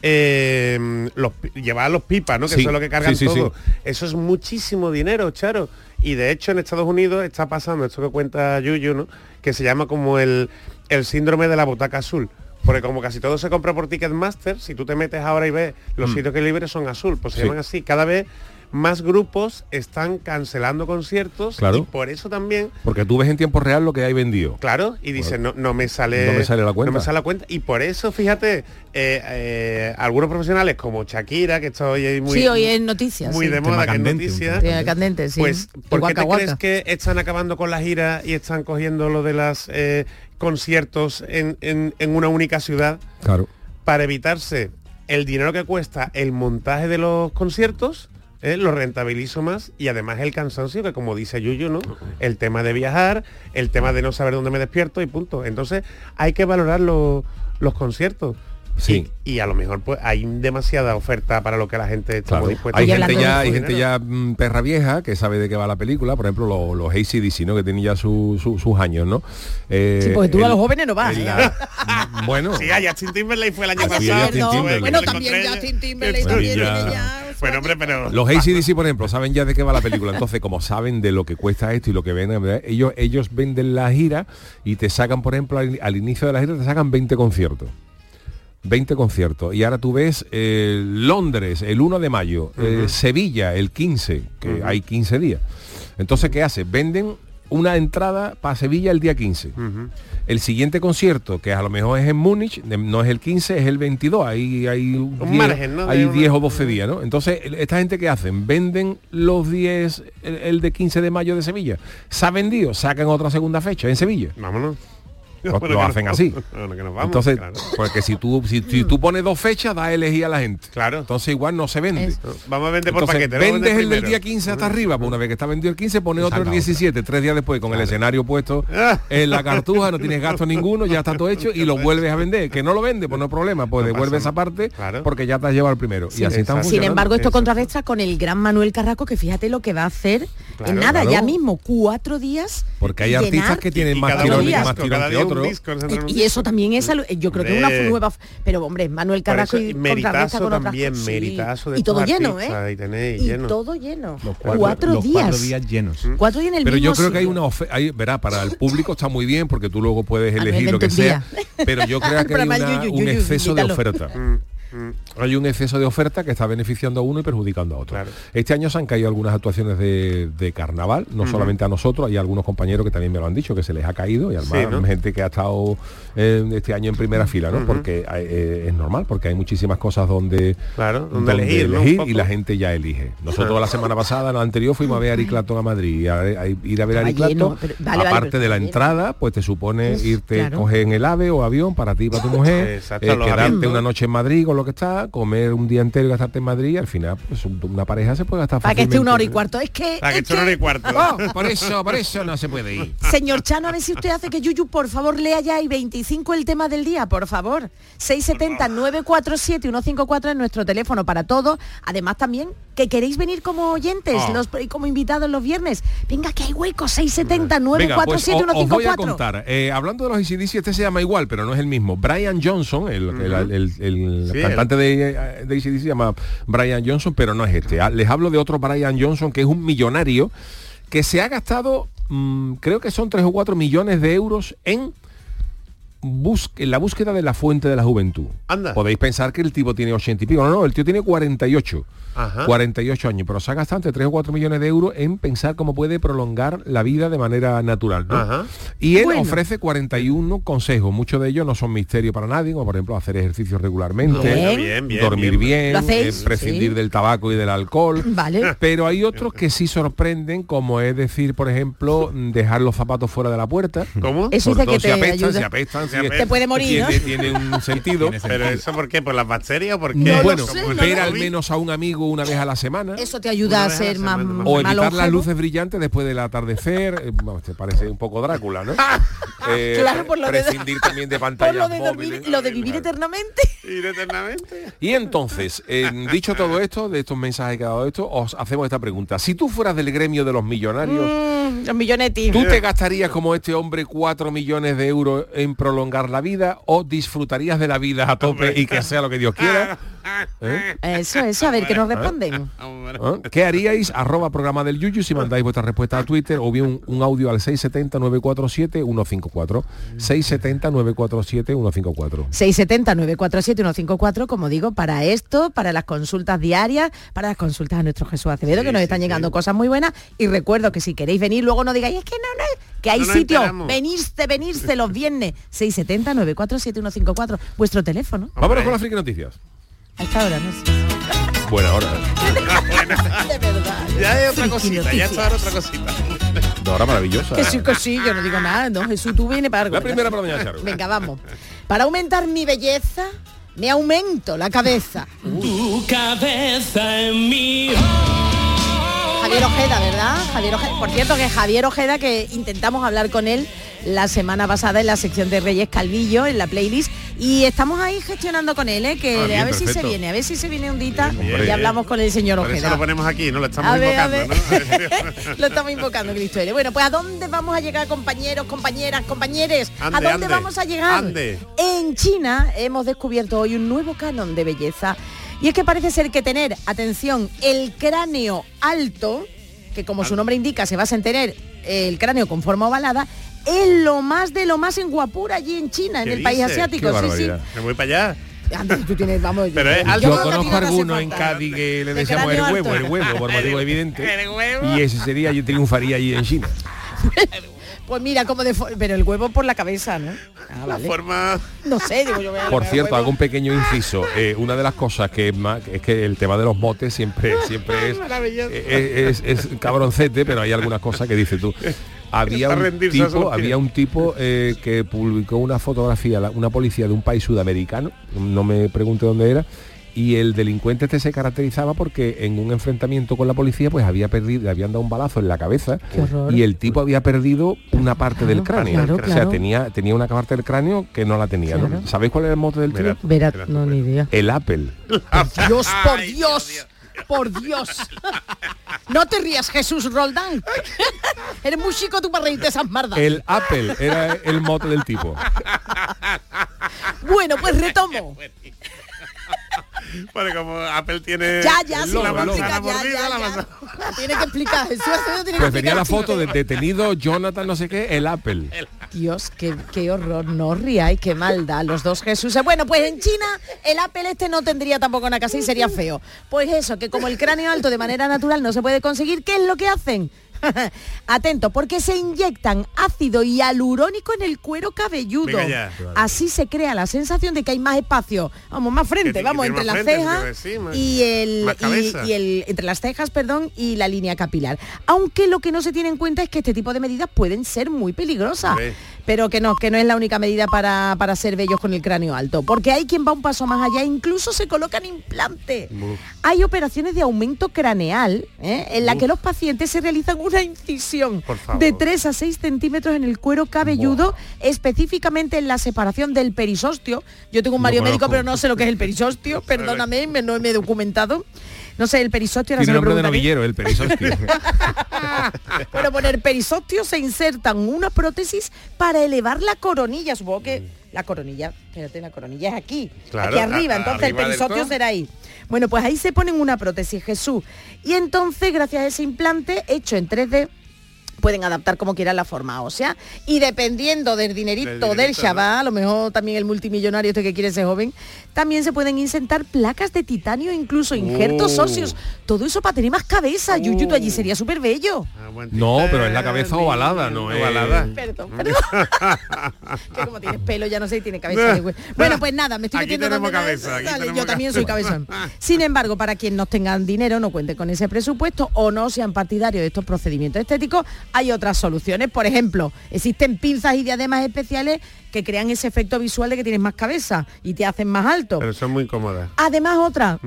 llevar los pipas, ¿no? Que Sí, eso es lo que cargan sí, sí, todo. sí. Eso es muchísimo dinero, Charo. Y de hecho en Estados Unidos está pasando esto que cuenta Yuyu, ¿no? Que se llama como el síndrome de la butaca azul. Porque como casi todo se compra por Ticketmaster, si tú te metes ahora y ves los sitios que libres son azul, pues se Sí. llaman así. Cada vez más grupos están cancelando conciertos Claro. y por eso también, porque tú ves en tiempo real lo que hay vendido. claro, y dicen, no me sale No me sale la cuenta. no me sale la cuenta. Y por eso, fíjate, algunos profesionales como Shakira, que está hoy muy, Sí, hoy es noticias. muy sí. de moda, que es candente, un noticia, Tema candente, sí. pues, El ¿por qué Waka te Waka. crees que están acabando con la gira y están cogiendo lo de las conciertos en una única ciudad? Claro. Para evitarse el dinero que cuesta el montaje de los conciertos, lo rentabilizo más y además el cansancio, que como dice Yuyu, ¿no? El tema de viajar, el tema de no saber dónde me despierto y punto. Entonces hay que valorar los conciertos. Sí. Y a lo mejor pues hay demasiada oferta para lo que la gente está Claro. dispuesta Hay a gente pagar. hay gente ya perra vieja que sabe de qué va la película, por ejemplo los AC/DC, ¿no? Que tienen ya sus años, ¿no? Sí, porque tú a los jóvenes no vas. Bueno, Sí, a Justin Timberlake fue el año Ay, pasado. sí, Justin perdón. Timberlake. Bueno, Lo también encontré Justin Timberlake ya. también ya. tiene ya... Bueno, hombre, pero los AC/DC, por ejemplo, saben ya de qué va la película. Entonces, como saben de lo que cuesta esto y lo que venden, ¿verdad? ellos venden la gira y te sacan, por ejemplo, al inicio de la gira te sacan 20 conciertos. 20 conciertos. Y ahora tú ves Londres el 1 de mayo, Sevilla el 15, que hay 15 días. Entonces, ¿qué hace? Venden una entrada para Sevilla el día 15. El siguiente concierto, que a lo mejor es en Múnich, no es el 15, es el 22. Hay margen, ¿no? Hay De 10 o una- 12 días, ¿no? Entonces, esta gente que hacen, venden los 10, el de 15 de mayo de Sevilla. Se ha vendido, sacan otra segunda fecha en Sevilla. vámonos. lo hacen así. Bueno, que nos vamos, Entonces, claro. porque si tú pones 2 fechas, da a elegir a la gente. Claro. Entonces igual no se vende. Vamos a vender por Entonces, paquete. vamos a vendes vender el del primero. día 15 hasta arriba, pues una vez que está vendido el 15, pones otro el 17, 3 días después, con el escenario puesto en la cartuja, no tienes gasto ninguno, ya está todo hecho y lo vuelves a vender. Que no lo vende, pues no hay problema, pues devuelve esa parte porque ya te has llevado el primero. Y así están Sin funcionando. embargo, esto contrarresta con el gran Manuel Carrasco, que fíjate lo que va a hacer en nada, ya mismo, 4 días. Porque hay artistas que tienen más tirón que otros. Y eso también es, yo creo que es una nueva... Pero hombre, Manuel Carrasco y contrarresta con otras también, cosas. meritazo de Y todo estos lleno, artistas, ¿eh? Y lleno. Todo lleno. Los 4 días. 4 días llenos. 4 días en el Pero mismo yo creo que hay sitio. una oferta, verá, para el público está muy bien porque tú luego puedes Manuel, elegir lo vente que un sea, día. pero yo creo que hay Programa Yuyu, un Yuyu, exceso de invítalo. oferta. Hay un exceso de oferta que está beneficiando a uno y perjudicando a otro. Claro. Este año se han caído algunas actuaciones de carnaval, no solamente a nosotros, hay algunos compañeros que también me lo han dicho, que se les ha caído, y además Sí, ¿no? gente que ha estado este año en primera fila, ¿no? Porque es normal, porque hay muchísimas cosas donde elegir, ¿no? Un y poco. la gente ya elige. Nosotros la semana pasada, la anterior, fuimos a ver a Eric Clapton a Madrid, y ir a ver a Eric Clapton, aparte de la entrada, pues te supone irte, coger en el AVE o avión para ti y para tu mujer, Exacto, los quedarte aviones. una noche en Madrid con lo que está, comer un día entero y gastarte en Madrid, y al final pues una pareja se puede gastar Para que esté fácilmente. 1 hora y cuarto. Es que... Para que esté 1 hora y cuarto. Por eso no se puede ir. Señor Chano, a ver si usted hace que Yuyu, por favor, lea ya y 25 el tema del día, por favor. 670-947-154 es nuestro teléfono para todos. Además también que queréis venir como oyentes y como invitados los viernes. Venga, que hay hueco. 670-947-154. Os voy a contar. Hablando de los AC/DC, este se llama igual, pero no es el mismo. Brian Johnson, el cantante de AC/DC se llama Brian Johnson, pero no es este. Les hablo de otro Brian Johnson, que es un millonario que se ha gastado, creo que son 3 o 4 millones de euros en la búsqueda de la fuente de la juventud. Anda. Podéis pensar que el tipo tiene 80 y pico. No, el tío tiene 48. Ajá. 48 años, pero se ha gastado entre 3 o 4 millones de euros en pensar cómo puede prolongar la vida de manera natural, ¿no? Ajá. Y él ofrece 41 consejos, muchos de ellos no son misterio para nadie, como por ejemplo hacer ejercicios regularmente, Bien, dormir bien, ¿Lo hacéis? prescindir Sí. del tabaco y del alcohol. Vale. Pero hay otros que sí sorprenden, como es decir, por ejemplo, dejar los zapatos fuera de la puerta. ¿Cómo? Eso Sobre dice que todo te si ayuda. apestan, Te puede morir, ¿no? tiene un sentido. ¿Pero eso por qué? ¿Por las bacterias o por qué? No lo Bueno, sé, ver al menos a un amigo una vez a la semana. Eso te ayuda a ser más O evitar las longevo. luces brillantes después del atardecer. Vamos, te parece un poco Drácula, ¿no? Claro, por lo de- prescindir también de Por pantallas lo de móviles. dormir, lo de vivir eternamente. Ir eternamente. Y entonces, dicho todo esto, de estos mensajes que ha dado esto, os hacemos esta pregunta. Si tú fueras del gremio de los millonarios, Los millonetis. ¿tú te gastarías como este hombre 4 millones de euros en prolongar la vida o disfrutarías de la vida a tope y que sea lo que Dios quiera? Eso, a ver, que nos responden. ¿Qué haríais? @programa del Yuyu si mandáis vuestra respuesta a Twitter o bien un audio al 670-947-154. 670-947-154. 670-947-154, como digo, para esto, para las consultas diarias, para las consultas a nuestro Jesús Acevedo, que nos están llegando cosas muy buenas. Y recuerdo que si queréis venir, luego no digáis, es que no, que hay No nos sitio, enteramos. venirse los viernes. 670-947-154, vuestro teléfono. Vámonos con las friki noticias. A esta hora, no sé. Buena hora. De verdad. Ya hay otra Friki cosita, ya noticias. está otra cosita. Una hora maravillosa. Que sí, yo no digo nada, no, Jesús, tú vienes para algo. La primera para mañana, Charo. Venga, vamos. Para aumentar mi belleza, me aumento la cabeza. Tu cabeza en mi... Javier Ojeda, ¿verdad? Javier Ojeda. Por cierto, que Javier Ojeda, que intentamos hablar con él la semana pasada en la sección de Reyes Calvillo, en la playlist, y estamos ahí gestionando con él, que bien, a ver si se perfecto. viene, un dita Bien, y hablamos con el señor Por eso Ojeda. lo ponemos aquí, ¿no? Lo estamos A ver, invocando, ¿no? Lo estamos invocando, Cristo. Bueno, pues ¿a dónde vamos a llegar, compañeros, compañeras, compañeres? ¿A Ande, dónde ande, vamos a llegar? ande. En China hemos descubierto hoy un nuevo canon de belleza. Y es que parece ser que tener, atención, el cráneo alto, que como su nombre indica se basa en tener el cráneo con forma ovalada, es lo más de lo más en guapura allí en China, en ¿Qué el país dice? asiático. Qué Sí, sí. barbaridad. Me voy para allá. Antes tú tienes, vamos, Pero es alto. Yo creo que a ti conozco no te hace algunos en falta. Cádiz que le De decíamos el cráneo huevo, alto. por motivo evidente. El huevo. Y ese sería, yo triunfaría allí en China. Pues mira, como pero el huevo por la cabeza, ¿no? Ah, La vale. forma... No sé, digo yo. Por cierto, hago un pequeño inciso. Una de las cosas que es que el tema de los motes siempre es Maravilloso. es cabroncete, pero hay algunas cosas que dices tú. había un tipo que publicó una fotografía, una policía de un país sudamericano, no me pregunte dónde era, y el delincuente este se caracterizaba porque en un enfrentamiento con la policía pues le habían dado un balazo en la cabeza y el tipo había perdido una parte del cráneo. Claro. O sea, tenía una parte del cráneo que no la tenía, ¿no? ¿Sabéis cuál es el mote del tío? No, ni idea. El Apple. Por Dios. Por Dios. No te rías, Jesús Roldán. Eres muy chico tú para reírte esas mardas. El Apple era el mote del tipo. Bueno, pues retomo. Bueno, como Apple tiene Ya, la manzana mordida, la tiene que explicar. Jesús tiene pues que tenía explicar, la foto chicos. de detenido Jonathan no sé qué, el Apple. Dios, qué horror, no os riáis, qué maldad, los dos Jesuses. Bueno, pues en China el Apple este no tendría tampoco una casa y sería feo. Pues eso, que como el cráneo alto de manera natural no se puede conseguir, ¿qué es lo que hacen? Atento, porque se inyectan ácido hialurónico en el cuero cabelludo. Así se crea la sensación de que hay más espacio, vamos, más frente, vamos, entre las cejas y entre las cejas, perdón, y la línea capilar. Aunque lo que no se tiene en cuenta es que este tipo de medidas pueden ser muy peligrosas. Pero que no es la única medida para ser bellos con el cráneo alto, porque hay quien va un paso más allá, incluso se colocan implantes. Hay operaciones de aumento craneal, en la que los pacientes se realizan una incisión de 3 a 6 centímetros en el cuero cabelludo, específicamente en la separación del perisostio. Yo tengo un marido médico, pero no sé lo que es el perisostio, perdóname, no me he documentado. No sé, el perisostio... Tiene nombre de novillero, el perisostio. Bueno, por el perisostio se insertan una prótesis para elevar la coronilla. Supongo que la coronilla es aquí, claro, aquí arriba, entonces arriba el perisostio será ahí. Bueno, pues ahí se ponen una prótesis, Jesús. Y entonces, gracias a ese implante hecho en 3D, pueden adaptar como quieran la forma ósea y dependiendo del dinerito del chaval, ¿no? A lo mejor también el multimillonario este que quiere ser joven, también se pueden insertar placas de titanio, incluso injertos óseos, todo eso para tener más cabeza. Yuyu, tú allí sería súper bello. No, pero es la cabeza ovalada, no es ovalada. Perdón. Que como tienes pelo ya no sé, tiene cabeza de Bueno, pues nada, me estoy metiendo donde cabeza, yo también soy cabezón. Sin embargo, para quien no tengan dinero, no cuente con ese presupuesto o no sean partidarios de estos procedimientos estéticos, hay otras soluciones. Por ejemplo, existen pinzas y diademas especiales que crean ese efecto visual de que tienes más cabeza y te hacen más alto. Pero son muy cómodas. Además otra,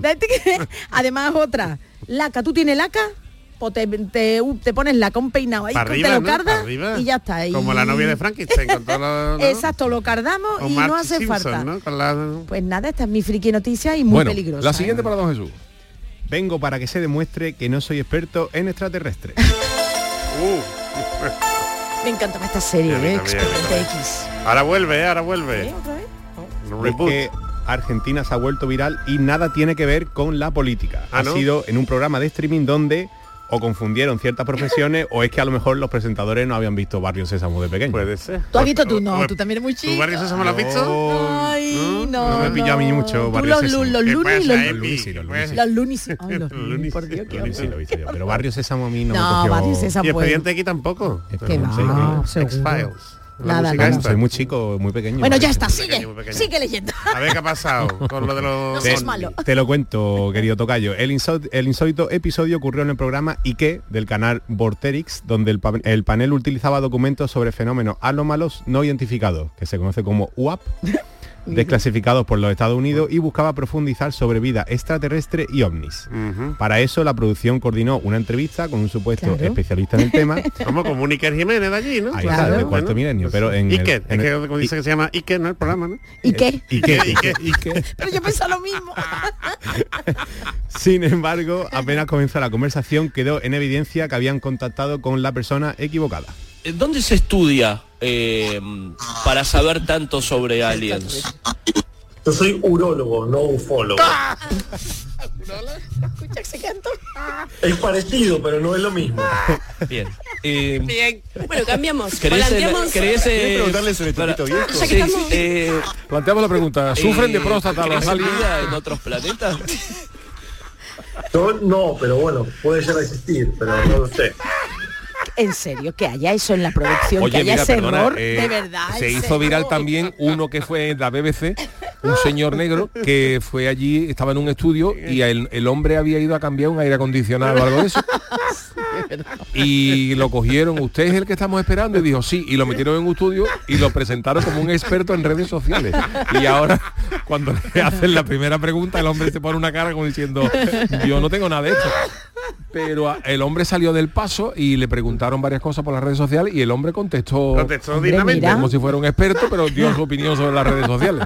laca, ¿tú tienes laca? O te pones laca, un peinado ahí, arriba, te lo cardas y ya está. Como la novia de Frankenstein con todo lo, ¿no? Exacto, lo cardamos o y no hace Simpson, falta. ¿no? Pues nada, esta es mi friki noticia y muy peligrosa. La siguiente para don Jesús. Vengo para que se demuestre que no soy experto en extraterrestres. Me encanta esta serie, Expediente X. Ahora vuelve. ¿Otra vez? Es que Argentina se ha vuelto viral y nada tiene que ver con la política. Ha sido en un programa de streaming donde o confundieron ciertas profesiones o es que a lo mejor los presentadores no habían visto Barrio Sésamo de pequeño. Puede ser. ¿Tú has visto tú? No, tú también eres muy chico. ¿Tu Barrio Sésamo lo has visto? Ay, no me pilló a mí mucho Barrio Sésamo. Los Lunis. Ay, los Lunis. Por Dios, lo he visto yo. Pero Barrio Sésamo a mí no me cogió. Barrio Sésamo. Y Expediente X tampoco. Que va, X-Files. Nada. Soy muy chico, muy pequeño. Bueno, ya está, sigue leyendo. A ver qué ha pasado con lo de los... No seas malo. Te lo cuento, querido tocayo. El insólito episodio ocurrió en el programa Ike del canal Vorterix, donde el panel utilizaba documentos sobre fenómenos anómalos no identificados, que se conoce como UAP, desclasificados por los Estados Unidos, y buscaba profundizar sobre vida extraterrestre y ovnis. Para eso la producción coordinó una entrevista con un supuesto especialista en el tema. Como un Iker Jiménez de allí, ¿no? Ahí está, del cuarto milenio. Pero en Iker, es que como dice que se llama Iker, ¿no? El programa, ¿no? Iker. Iker. Pero yo pensaba lo mismo. Sin embargo, apenas comenzó la conversación, quedó en evidencia que habían contactado con la persona equivocada. ¿Dónde se estudia para saber tanto sobre aliens? Yo soy urólogo, no ufólogo. Escucha ese canto. Es parecido, pero no es lo mismo. Bien. Bien. Bueno, cambiamos. ¿Querés preguntarle sobre Topito Viejo? Planteamos la pregunta. ¿Sufren de próstata los aliens en otros planetas? Yo no, pero bueno, puede llegar a existir, pero no lo sé. En serio, que haya eso en la producción, Oye, que haya mira, ese perdona, error, de verdad. Se hizo viral también uno que fue en la BBC, un señor negro que fue allí, estaba en un estudio y el hombre había ido a cambiar un aire acondicionado o algo de eso. Y lo cogieron, usted es el que estamos esperando, y dijo sí, y lo metieron en un estudio y lo presentaron como un experto en redes sociales. Y ahora, cuando le hacen la primera pregunta, el hombre se pone una cara como diciendo, yo no tengo nada de esto. Pero el hombre salió del paso y le preguntaron varias cosas por las redes sociales y el hombre contestó dignamente, como si fuera un experto, pero dio su opinión sobre las redes sociales.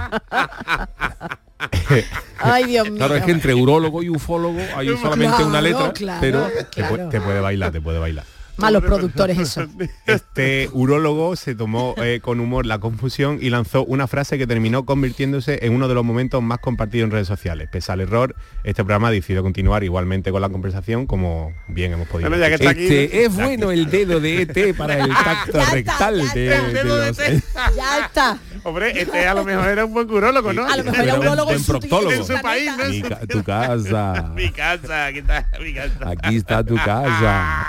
Ay, Dios mío. Claro, es que entre urólogo y ufólogo hay solamente una letra, pero te puede bailar. Malos productores eso. Este urólogo se tomó con humor la confusión y lanzó una frase que terminó convirtiéndose en uno de los momentos más compartidos en redes sociales. Pese al error, este programa decidió continuar igualmente con la conversación, como bien hemos podido. Bueno, ya que está aquí, es bueno el dedo de ET para el tacto rectal Ya está. Hombre, este a lo mejor era un buen urólogo, ¿no? A lo mejor era un urólogo en proctólogo. En su país, ¿no? Tu casa. Mi casa, aquí está mi casa. Aquí está tu casa.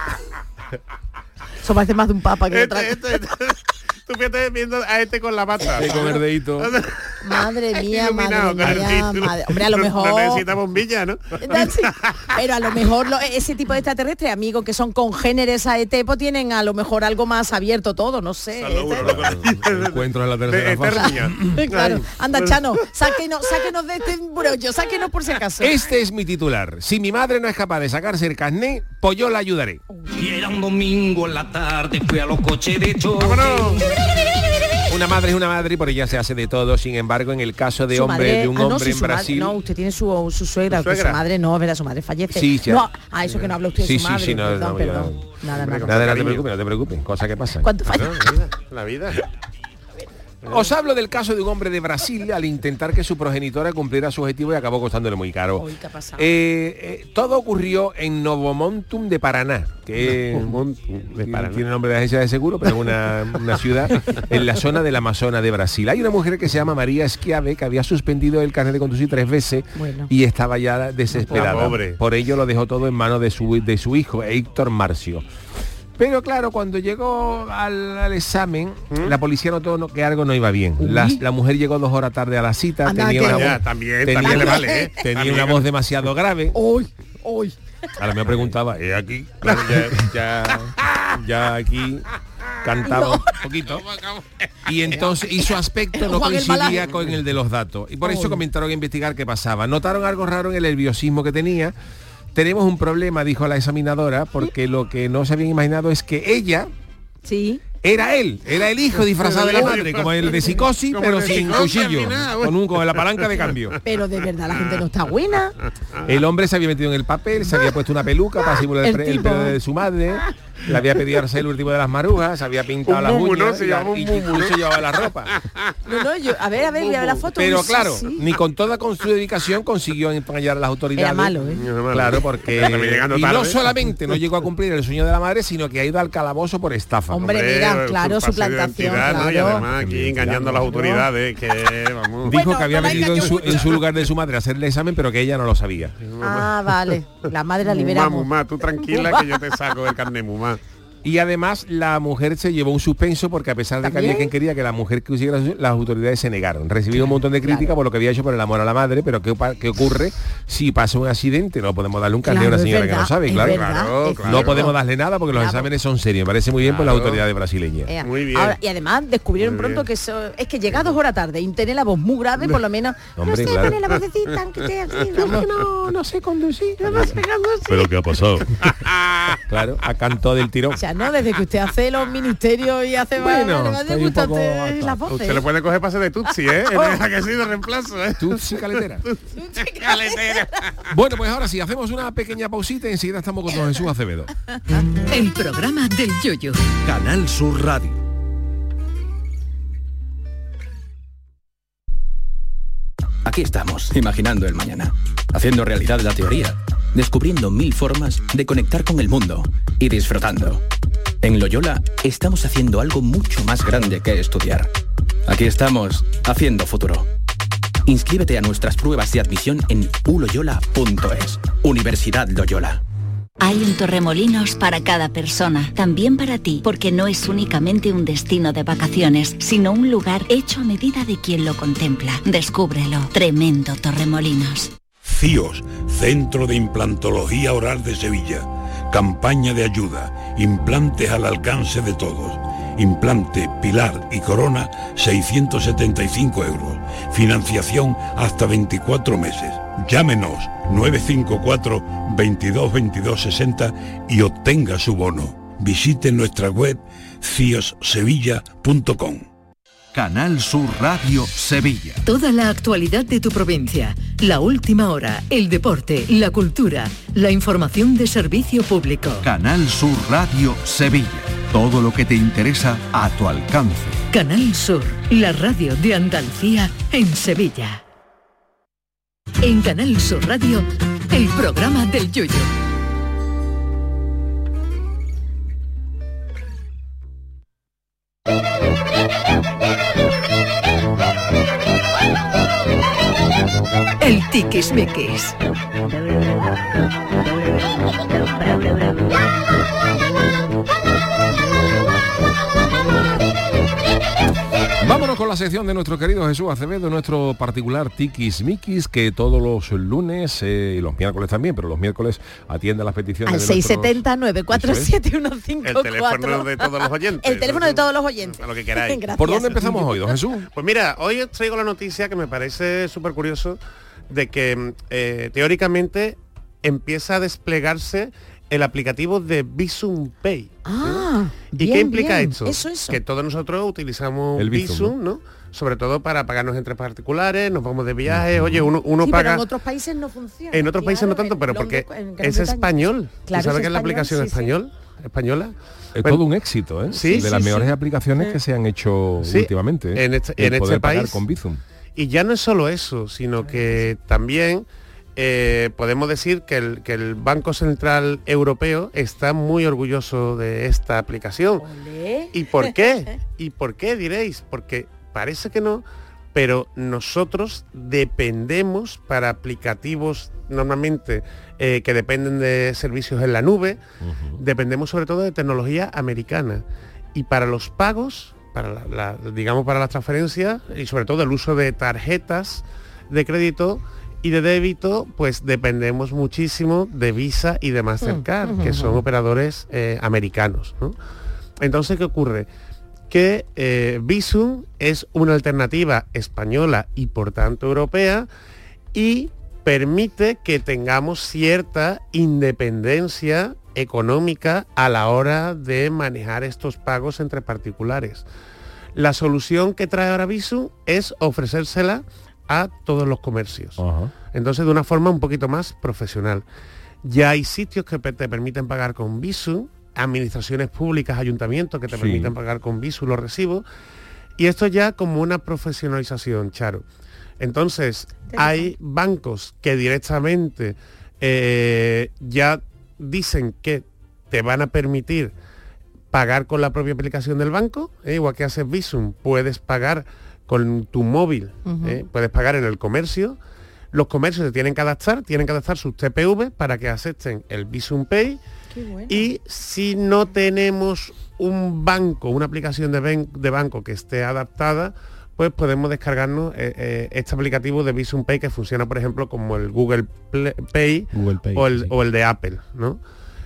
Eso parece más de un papa que otra. Tú fíjate viendo a este con la bata. Con el dedito. Madre mía, madre. Hombre, a lo mejor... No necesita bombilla, ¿no? Pero a lo mejor ese tipo de extraterrestres, amigos, que son congéneres a ET, pues tienen a lo mejor algo más abierto todo, no sé. Encuentros en la tercera fase. Claro. Anda, Chano, sáquenos de este brollo, sáquenos por si acaso. Este es mi titular. Si mi madre no es capaz de sacarse el carné, pues yo la ayudaré. Y era un domingo en la tarde, fui a los coches de choque. ¡Vámonos! Una madre es una madre y por ella se hace de todo. Sin embargo, en el caso de un hombre en Brasil... No, usted tiene su suegra, que su madre no, ¿verdad? Su madre fallece. Sí, sí. No, a eso que no habla usted de su madre. Sí, perdón. Nada. No te preocupes, cosa que pasa. ¿Cuánto falla? La vida. Os hablo del caso de un hombre de Brasil al intentar que su progenitora cumpliera su objetivo y acabó costándole muy caro. ¿Qué ha pasado? Todo ocurrió en Novo Montum de Paraná, que tiene nombre de agencia de seguro, pero es una ciudad en la zona del Amazonas de Brasil. Hay una mujer que se llama María Schiave que había suspendido el carnet de conducir 3 veces y estaba ya desesperada. Por ello lo dejó todo en manos de su hijo, Héctor Marcio. Pero claro, cuando llegó al examen, la policía notó que algo no iba bien. La mujer llegó 2 horas tarde a la cita, tenía una voz demasiado grave. Ahora me preguntaba, aquí? Claro, ya aquí cantaba un poquito. Y entonces, y su aspecto no coincidía con el de los datos. Y por eso comenzaron a investigar qué pasaba. Notaron algo raro en el nerviosismo que tenía. Tenemos un problema, dijo la examinadora, porque lo que no se habían imaginado es que ella era el hijo disfrazado de la madre, como el de Psicosis, pero sin cuchillo, con la palanca de cambio. Pero de verdad la gente no está buena. El hombre se había metido en el papel, se había puesto una peluca para simular el pelo de su madre, le había pedido el último de las marujas, se había pintado las uñas y incluso llevaba la ropa. A ver, voy a ver la foto. Pero claro, ni con toda su dedicación consiguió empañar a las autoridades. Era malo, Claro, porque y no solamente no llegó a cumplir el sueño de la madre, sino que ha ido al calabozo por estafa. Hombre, mira, claro, su plantación. ¿no? Y además aquí engañando a las autoridades, que vamos. Dijo que había venido en su lugar de su madre a hacer el examen, pero que ella no lo sabía. Ah, vale. La madre la liberamos. Mumá, tú tranquila que yo te saco el carnet, Mumá. Y además la mujer se llevó un suspenso porque a pesar de que había quien quería que la mujer que hiciera, las autoridades se negaron. Recibió un montón de crítica por lo que había hecho por el amor a la madre, pero ¿qué ocurre si pasa un accidente? No podemos darle un carnet a una señora que no sabe, claro. No podemos darle nada porque los exámenes son serios. Me parece muy bien por las autoridades brasileñas. Muy bien. Ahora, y además descubrieron pronto que es que llega 2 horas tarde y tener la voz muy grave, por lo menos. Hombre, no sé, poner la vocecita, aunque esté así. No sé conducir. ¿Pero qué ha pasado? Claro, a canto del tirón. O sea, no, desde que usted hace los ministerios y hace las voces. Se le puede coger pase de Tutsi, ¿eh? En que sí de reemplazo, ¿eh? Tutsi caletera. Bueno, pues ahora sí, hacemos una pequeña pausita y enseguida estamos con don Jesús Acevedo. El programa del Yoyo. Canal Sur Radio. Aquí estamos, imaginando el mañana, haciendo realidad la teoría, descubriendo 1000 formas de conectar con el mundo y disfrutando. En Loyola estamos haciendo algo mucho más grande que estudiar. Aquí estamos, haciendo futuro. Inscríbete a nuestras pruebas de admisión en uloyola.es. Universidad Loyola. Hay un Torremolinos para cada persona, también para ti, porque no es únicamente un destino de vacaciones, sino un lugar hecho a medida de quien lo contempla. Descúbrelo. Tremendo Torremolinos. CIOS, Centro de Implantología Oral de Sevilla. Campaña de ayuda. Implantes al alcance de todos. Implante, pilar y corona, 675 euros. Financiación hasta 24 meses. Llámenos 954 22 22 60 y obtenga su bono. Visite nuestra web ciossevilla.com. Canal Sur Radio Sevilla. Toda la actualidad de tu provincia, la última hora, el deporte, la cultura, la información de servicio público. Canal Sur Radio Sevilla. Todo lo que te interesa a tu alcance. Canal Sur, la radio de Andalucía en Sevilla. En Canal Sur Radio, el programa del Yoyo. El tiquismiquis. Vámonos con la sección de nuestro querido Jesús Acevedo, nuestro particular tiquismiquis, que todos los lunes y los miércoles también, pero los miércoles atiende a las peticiones al de 670-947-154. El teléfono de todos los oyentes. El teléfono de todos los oyentes. A lo que queráis. ¿Por dónde empezamos hoy, don Jesús? Pues mira, hoy os traigo la noticia que me parece súper curioso de que teóricamente empieza a desplegarse el aplicativo de Bizum Pay. ¿Y bien, qué implica bien. esto? Eso. Que todos nosotros utilizamos El Bizum, ¿no? Sobre todo para pagarnos entre particulares, nos vamos de viaje, oye, uno Sí, paga... pero en otros países no funciona. En otros países no tanto, pero porque es español. Claro, ¿Sabes es que es la español, aplicación sí, española? Es todo un éxito, ¿eh? Sí, de las mejores aplicaciones que se han hecho últimamente. En este poder pagar país. con Bizum. Y ya no es solo eso, sino que también podemos decir que el Banco Central Europeo está muy orgulloso de esta aplicación. Olé. ¿Y por qué? ¿Y por qué diréis? Porque parece que no, pero nosotros dependemos para aplicativos normalmente que dependen de servicios en la nube, dependemos sobre todo de tecnología americana. Y para los pagos, para para las transferencias y sobre todo el uso de tarjetas de crédito y de débito, pues dependemos muchísimo de Visa y de Mastercard, que son operadores americanos, ¿no? Entonces, ¿qué ocurre? Que Bizum es una alternativa española y por tanto europea y permite que tengamos cierta independencia económica a la hora de manejar estos pagos entre particulares. La solución que trae ahora Bizum es ofrecérsela a todos los comercios. Entonces, de una forma un poquito más profesional. Ya hay sitios que te permiten pagar con Bizum, administraciones públicas, ayuntamientos que te permiten pagar con Bizum los recibos, y esto ya como una profesionalización, Charo. Entonces, hay bancos que directamente ya dicen que te van a permitir pagar con la propia aplicación del banco, igual que haces Bizum, puedes pagar con tu móvil, puedes pagar en el comercio. Los comercios se tienen que adaptar sus TPV para que acepten el Bizum Pay. Bueno. Y si no tenemos un banco, una aplicación de banco que esté adaptada, pues podemos descargarnos este aplicativo de Bizum Pay que funciona, por ejemplo, como el Google Pay o el de Apple, ¿no?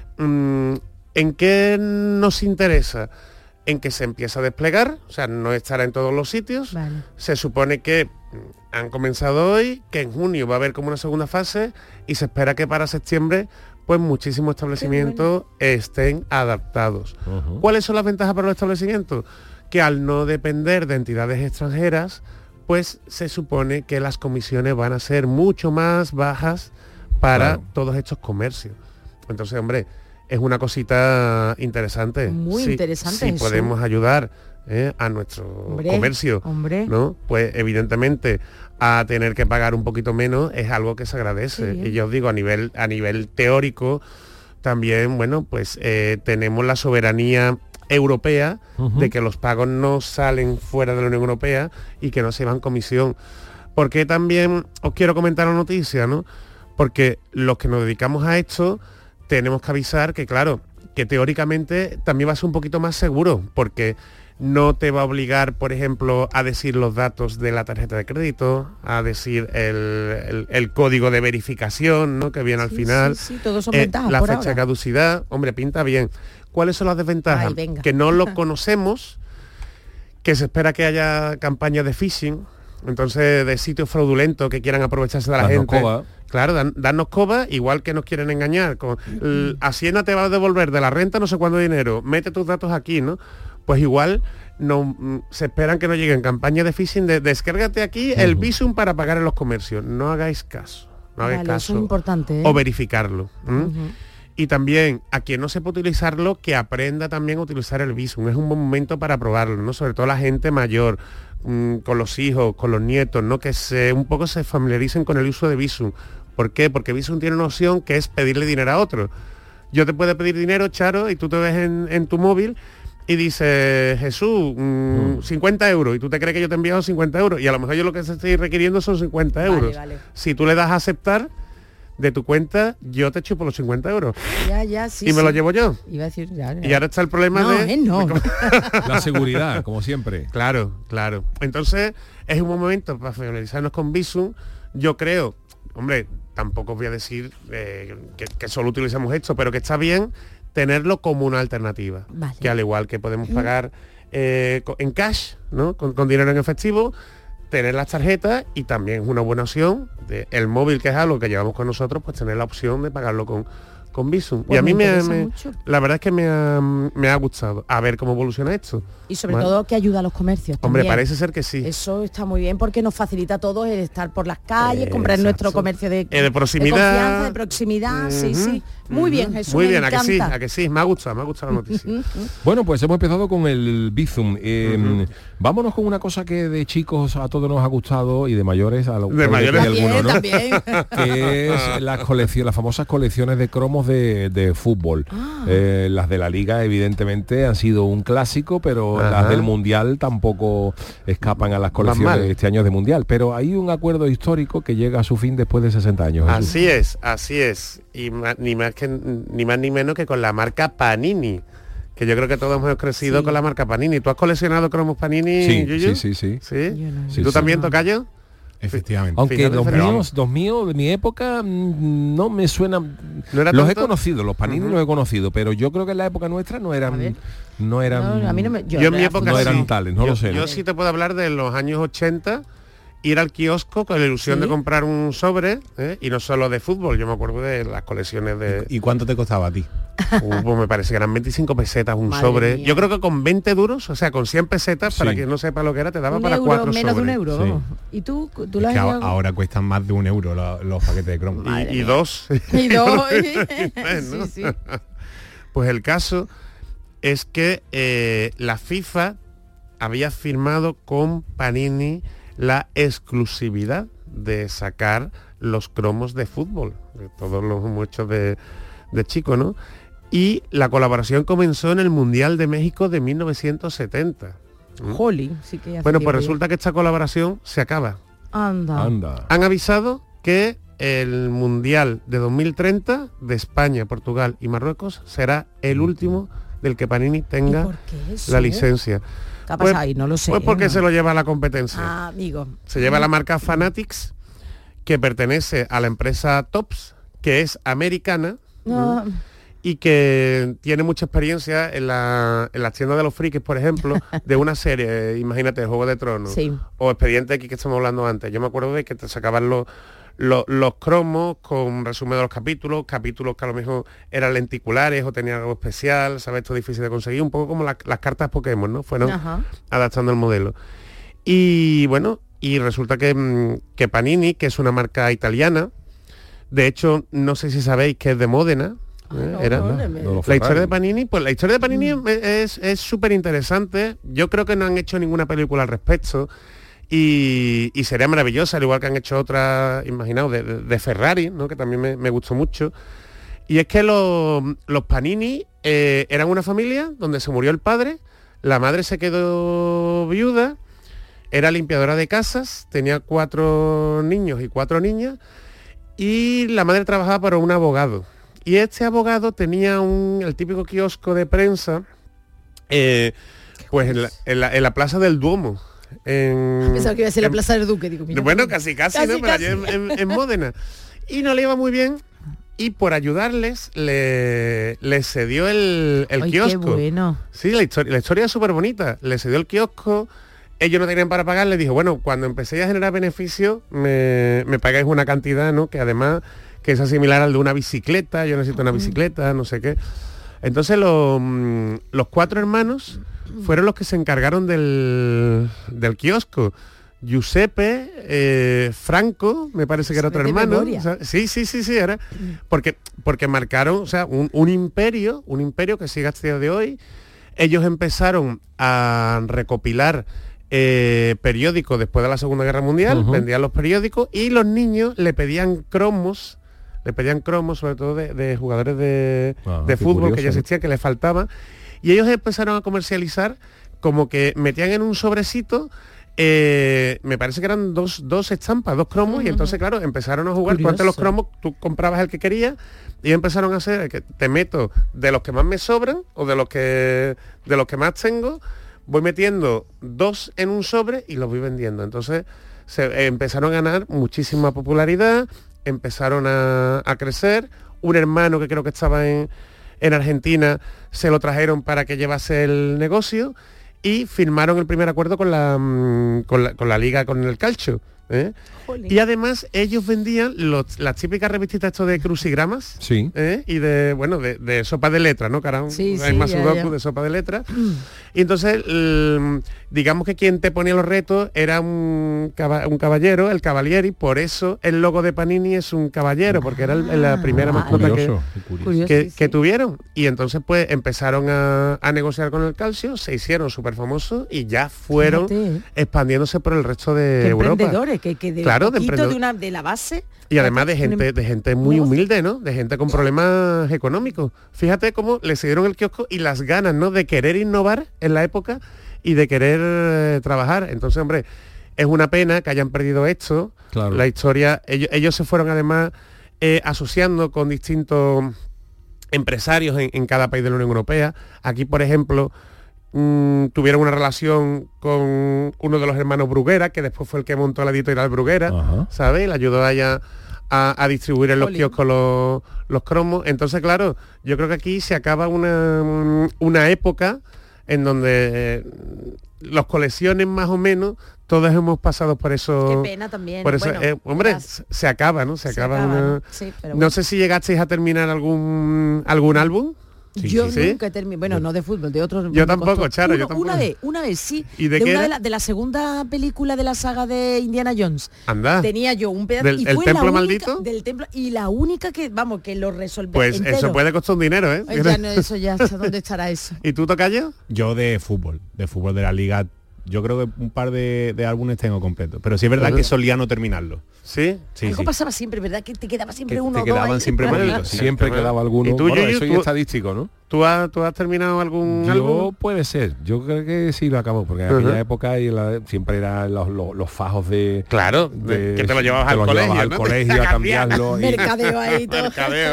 ¿En qué nos interesa? En que se empieza a desplegar, o sea, no estará en todos los sitios. Vale. Se supone que han comenzado hoy, que en junio va a haber como una segunda fase y se espera que para septiembre pues muchísimos establecimientos estén adaptados. ¿Cuáles son las ventajas para los establecimientos? Que al no depender de entidades extranjeras, pues se supone que las comisiones van a ser mucho más bajas para todos estos comercios. Entonces, hombre, es una cosita interesante. Muy interesante. Si podemos ayudar a nuestro comercio, ¿no? Pues evidentemente a tener que pagar un poquito menos es algo que se agradece. Y yo os digo, a nivel teórico, también, bueno, pues tenemos la soberanía europea de que los pagos no salen fuera de la Unión Europea y que no se llevan comisión. Porque también os quiero comentar la noticia, ¿no? Porque los que nos dedicamos a esto tenemos que avisar que, claro, que teóricamente también va a ser un poquito más seguro, porque no te va a obligar, por ejemplo, a decir los datos de la tarjeta de crédito, a decir el código de verificación, ¿no?, que viene al final. Sí, todos son ventajas la por fecha de ahora. caducidad. Hombre, pinta bien. ¿Cuáles son las desventajas? Ay, venga. Que no lo conocemos, que se espera que haya campañas de phishing, entonces de sitios fraudulentos que quieran aprovecharse de la Darnos gente. coba. Claro, darnos coba, igual que nos quieren engañar. Hacienda te va a devolver de la renta no sé cuánto dinero, mete tus datos aquí, ¿no? Pues igual se esperan que no lleguen campañas de phishing de descárgate aquí el Bizum para pagar en los comercios. No hagáis caso. No hagáis Vale, caso. eso es importante, ¿eh? O verificarlo. Y también, a quien no sepa utilizarlo, que aprenda también a utilizar el Bizum. Es un buen momento para probarlo, ¿no? Sobre todo la gente mayor, con los hijos, con los nietos, ¿no? Que un poco se familiaricen con el uso de Bizum. ¿Por qué? Porque Bizum tiene una opción que es pedirle dinero a otro. Yo te puedo pedir dinero, Charo, y tú te ves en tu móvil y dices, Jesús, 50 euros, y tú te crees que yo te he enviado 50 euros, y a lo mejor yo lo que te estoy requiriendo son 50 euros. Vale. Si tú le das a aceptar de tu cuenta, yo te chupo los 50 euros. Ya, sí. Y me lo llevo yo. Iba a decir, ya. Y ahora está el problema No. La seguridad, como siempre. Claro. Entonces, es un buen momento para familiarizarnos con Bizum. Yo creo, hombre, tampoco os voy a decir que solo utilizamos esto, pero que está bien tenerlo como una alternativa. Vale. Que al igual que podemos pagar en cash, ¿no? Con dinero en efectivo, tener las tarjetas, y también es una buena opción el móvil, que es algo que llevamos con nosotros, pues tener la opción de pagarlo con Bizum. Pues y a mí mucho. la verdad es que me ha gustado. A ver cómo evoluciona esto. Y sobre ¿vale? todo que ayuda a los comercios. Hombre, también. parece ser que sí. Eso está muy bien porque nos facilita a todos el estar por las calles, comprar en nuestro comercio de proximidad. de confianza, de proximidad. Sí. Muy bien, Jesús. Muy me bien, encanta. a que sí, me ha gustado la noticia. Bueno, pues hemos empezado con el Bizum. Vámonos con una cosa que de chicos a todos nos ha gustado, y de mayores a de mayores algunos, ¿no? También. Que es las famosas colecciones de cromos de fútbol. Las de la Liga evidentemente han sido un clásico, pero las del Mundial tampoco escapan a las colecciones de este año de Mundial. Pero hay un acuerdo histórico que llega a su fin después de 60 años. Jesús. Así es. Y ni más ni menos que con la marca Panini, que yo creo que todos hemos crecido con la marca Panini. ¿Tú has coleccionado cromos Panini, Sí, Yuyu? sí. ¿Y tú también, Tocayo? Efectivamente. Aunque los míos de mi época no me suenan. ¿No era los tanto? he conocido, los Panini los he conocido, pero yo creo que en la época nuestra no eran a mí no me, yo en mi época no sí. eran tales, no lo sé. Yo sí te puedo hablar de los años 80, ir al kiosco con la ilusión de comprar un sobre, y no solo de fútbol. Yo me acuerdo de las colecciones de... ¿Y cuánto te costaba a ti? Pues me parece que eran 25 pesetas un Madre sobre. mía. Yo creo que con 20 duros, o sea, con 100 pesetas, para quien no sepa lo que era, te daba para 4 sobres. menos de un euro. Vamos. ¿Y tú lo has llegado? Ahora cuestan más de €1 los paquetes de cromos. Y dos. Y dos. Bueno. Sí. Pues el caso es que la FIFA había firmado con Panini la exclusividad de sacar los cromos de fútbol, de todos los muchos de chicos, ¿no? Y la colaboración comenzó en el Mundial de México de 1970. Jolín, sí que hace Bueno, pues tiempo resulta que esta colaboración se acaba. ya. Anda. Han avisado que el Mundial de 2030 de España, Portugal y Marruecos será el último del que Panini tenga ¿Y por qué eso? la licencia. ¿Qué ha pasado ahí? No lo sé. Pues porque ¿no? se lo lleva la competencia. Ah, amigo. Se lleva la marca Fanatics, que pertenece a la empresa Topps, que es americana. No. Y que tiene mucha experiencia en las tiendas de los frikis, por ejemplo, de una serie, imagínate, Juego de Tronos, Sí. o Expediente X que estamos hablando antes. Yo me acuerdo de que te sacaban los cromos con resumen de los capítulos que a lo mejor eran lenticulares o tenían algo especial, ¿sabes? Esto es difícil de conseguir, un poco como las cartas Pokémon, ¿no? Fueron adaptando el modelo. Y bueno, y resulta que Panini, que es una marca italiana, de hecho, no sé si sabéis que es de Módena, la historia de Panini, pues la historia de Panini es súper interesante. Yo creo que no han hecho ninguna película al respecto y sería maravillosa, al igual que han hecho otra, imaginaos, de Ferrari, ¿no? Que también me gustó mucho. Y es que los Panini eran una familia donde se murió el padre, la madre se quedó viuda, era limpiadora de casas, tenía 4 niños y 4 niñas, y la madre trabajaba para un abogado. Y este abogado tenía el típico kiosco de prensa, pues en la Plaza del Duomo. Pensaba que iba a ser la Plaza del Duque. Digo, mira, bueno, casi, ¿no? Pero allí en Módena. Y no le iba muy bien. Y por ayudarles le cedió el kiosco. Qué bueno. Sí, la historia es súper bonita. Le cedió el kiosco, ellos no tenían para pagar, le dijo, bueno, cuando empecé a generar beneficio, me pagáis una cantidad, ¿no? Que además que es similar al de una bicicleta, yo necesito una bicicleta, no sé qué. Entonces los 4 hermanos fueron los que se encargaron del kiosco. Giuseppe, Franco, me parece que era otro hermano. O sea, sí, era. Porque marcaron, o sea, un imperio que sigue hasta el día de hoy. Ellos empezaron a recopilar periódicos después de la Segunda Guerra Mundial, vendían los periódicos y los niños le pedían cromos, sobre todo de jugadores de fútbol curioso, que ya existían, que les faltaba. Y ellos empezaron a comercializar como que metían en un sobrecito, me parece que eran dos estampas, 2 cromos, y entonces, claro, empezaron a jugar. Curioso. Tú antes los cromos, tú comprabas el que querías, y empezaron a hacer que te meto de los que más me sobran, o de los que más tengo, voy metiendo 2 en un sobre y los voy vendiendo. Entonces empezaron a ganar muchísima popularidad, empezaron a crecer. Un hermano que creo que estaba en Argentina se lo trajeron para que llevase el negocio y firmaron el primer acuerdo con la liga, con el calcio. Y además ellos vendían las típicas revistitas esto de crucigramas, sí, y de sopa de letras, ¿no? Caramba, hay más sudoku de sopa de letras. Y entonces digamos que quien te ponía los retos era un caballero, el Cavalieri, por eso el logo de Panini es un caballero, porque era la primera mascota que tuvieron. Y entonces pues empezaron a negociar con el calcio, se hicieron súper famosos y ya fueron expandiéndose por el resto de Europa. Que de claro, de la base. Y además de gente muy humilde, ¿no? De gente con problemas económicos. Fíjate cómo le cedieron el kiosco y las ganas, ¿no? De querer innovar en la época y de querer trabajar. Entonces, hombre, es una pena que hayan perdido esto. Claro. La historia, ellos se fueron además asociando con distintos empresarios en cada país de la Unión Europea. Aquí, por ejemplo, tuvieron una relación con uno de los hermanos Bruguera, que después fue el que montó la editorial Bruguera, ¿sabes? Le ayudó a ella a distribuir en los kioscos los cromos. Entonces, claro, yo creo que aquí se acaba una época en donde los colecciones más o menos todos hemos pasado por eso. Qué pena también. Por eso, hombre, se acaba, ¿no? Se acaba una... Sí, pero bueno. No sé si llegasteis a terminar algún álbum. Sí, yo nunca he terminado, bueno, no de fútbol, de otros. Yo tampoco, Charo, yo tampoco. Una vez sí. ¿Y de qué de la segunda película de la saga de Indiana Jones. Anda. Tenía yo un pedazo. ¿El templo maldito? Del templo, y la única que, vamos, que lo resolví. Pues entero. Eso puede costar un dinero, ¿eh? Ya no, eso ya, ¿dónde estará eso? ¿Y tú, tocayo? Yo de fútbol de la liga. Yo creo que un par de álbumes tengo completos, pero sí es verdad que solía no terminarlo. ¿Sí? Algo pasaba siempre, ¿verdad? Que te quedaba siempre uno o dos. Te quedaban siempre mal, siempre quedaba alguno. ¿Y tú, bueno, eso es estadístico, ¿no? ¿Tú has terminado algún álbum? Puede ser. Yo creo que sí lo acabo, porque en aquella época siempre eran los fajos de... Claro, que te lo llevabas al colegio, al colegio a cambiarlo. Mercadeo ahí todo.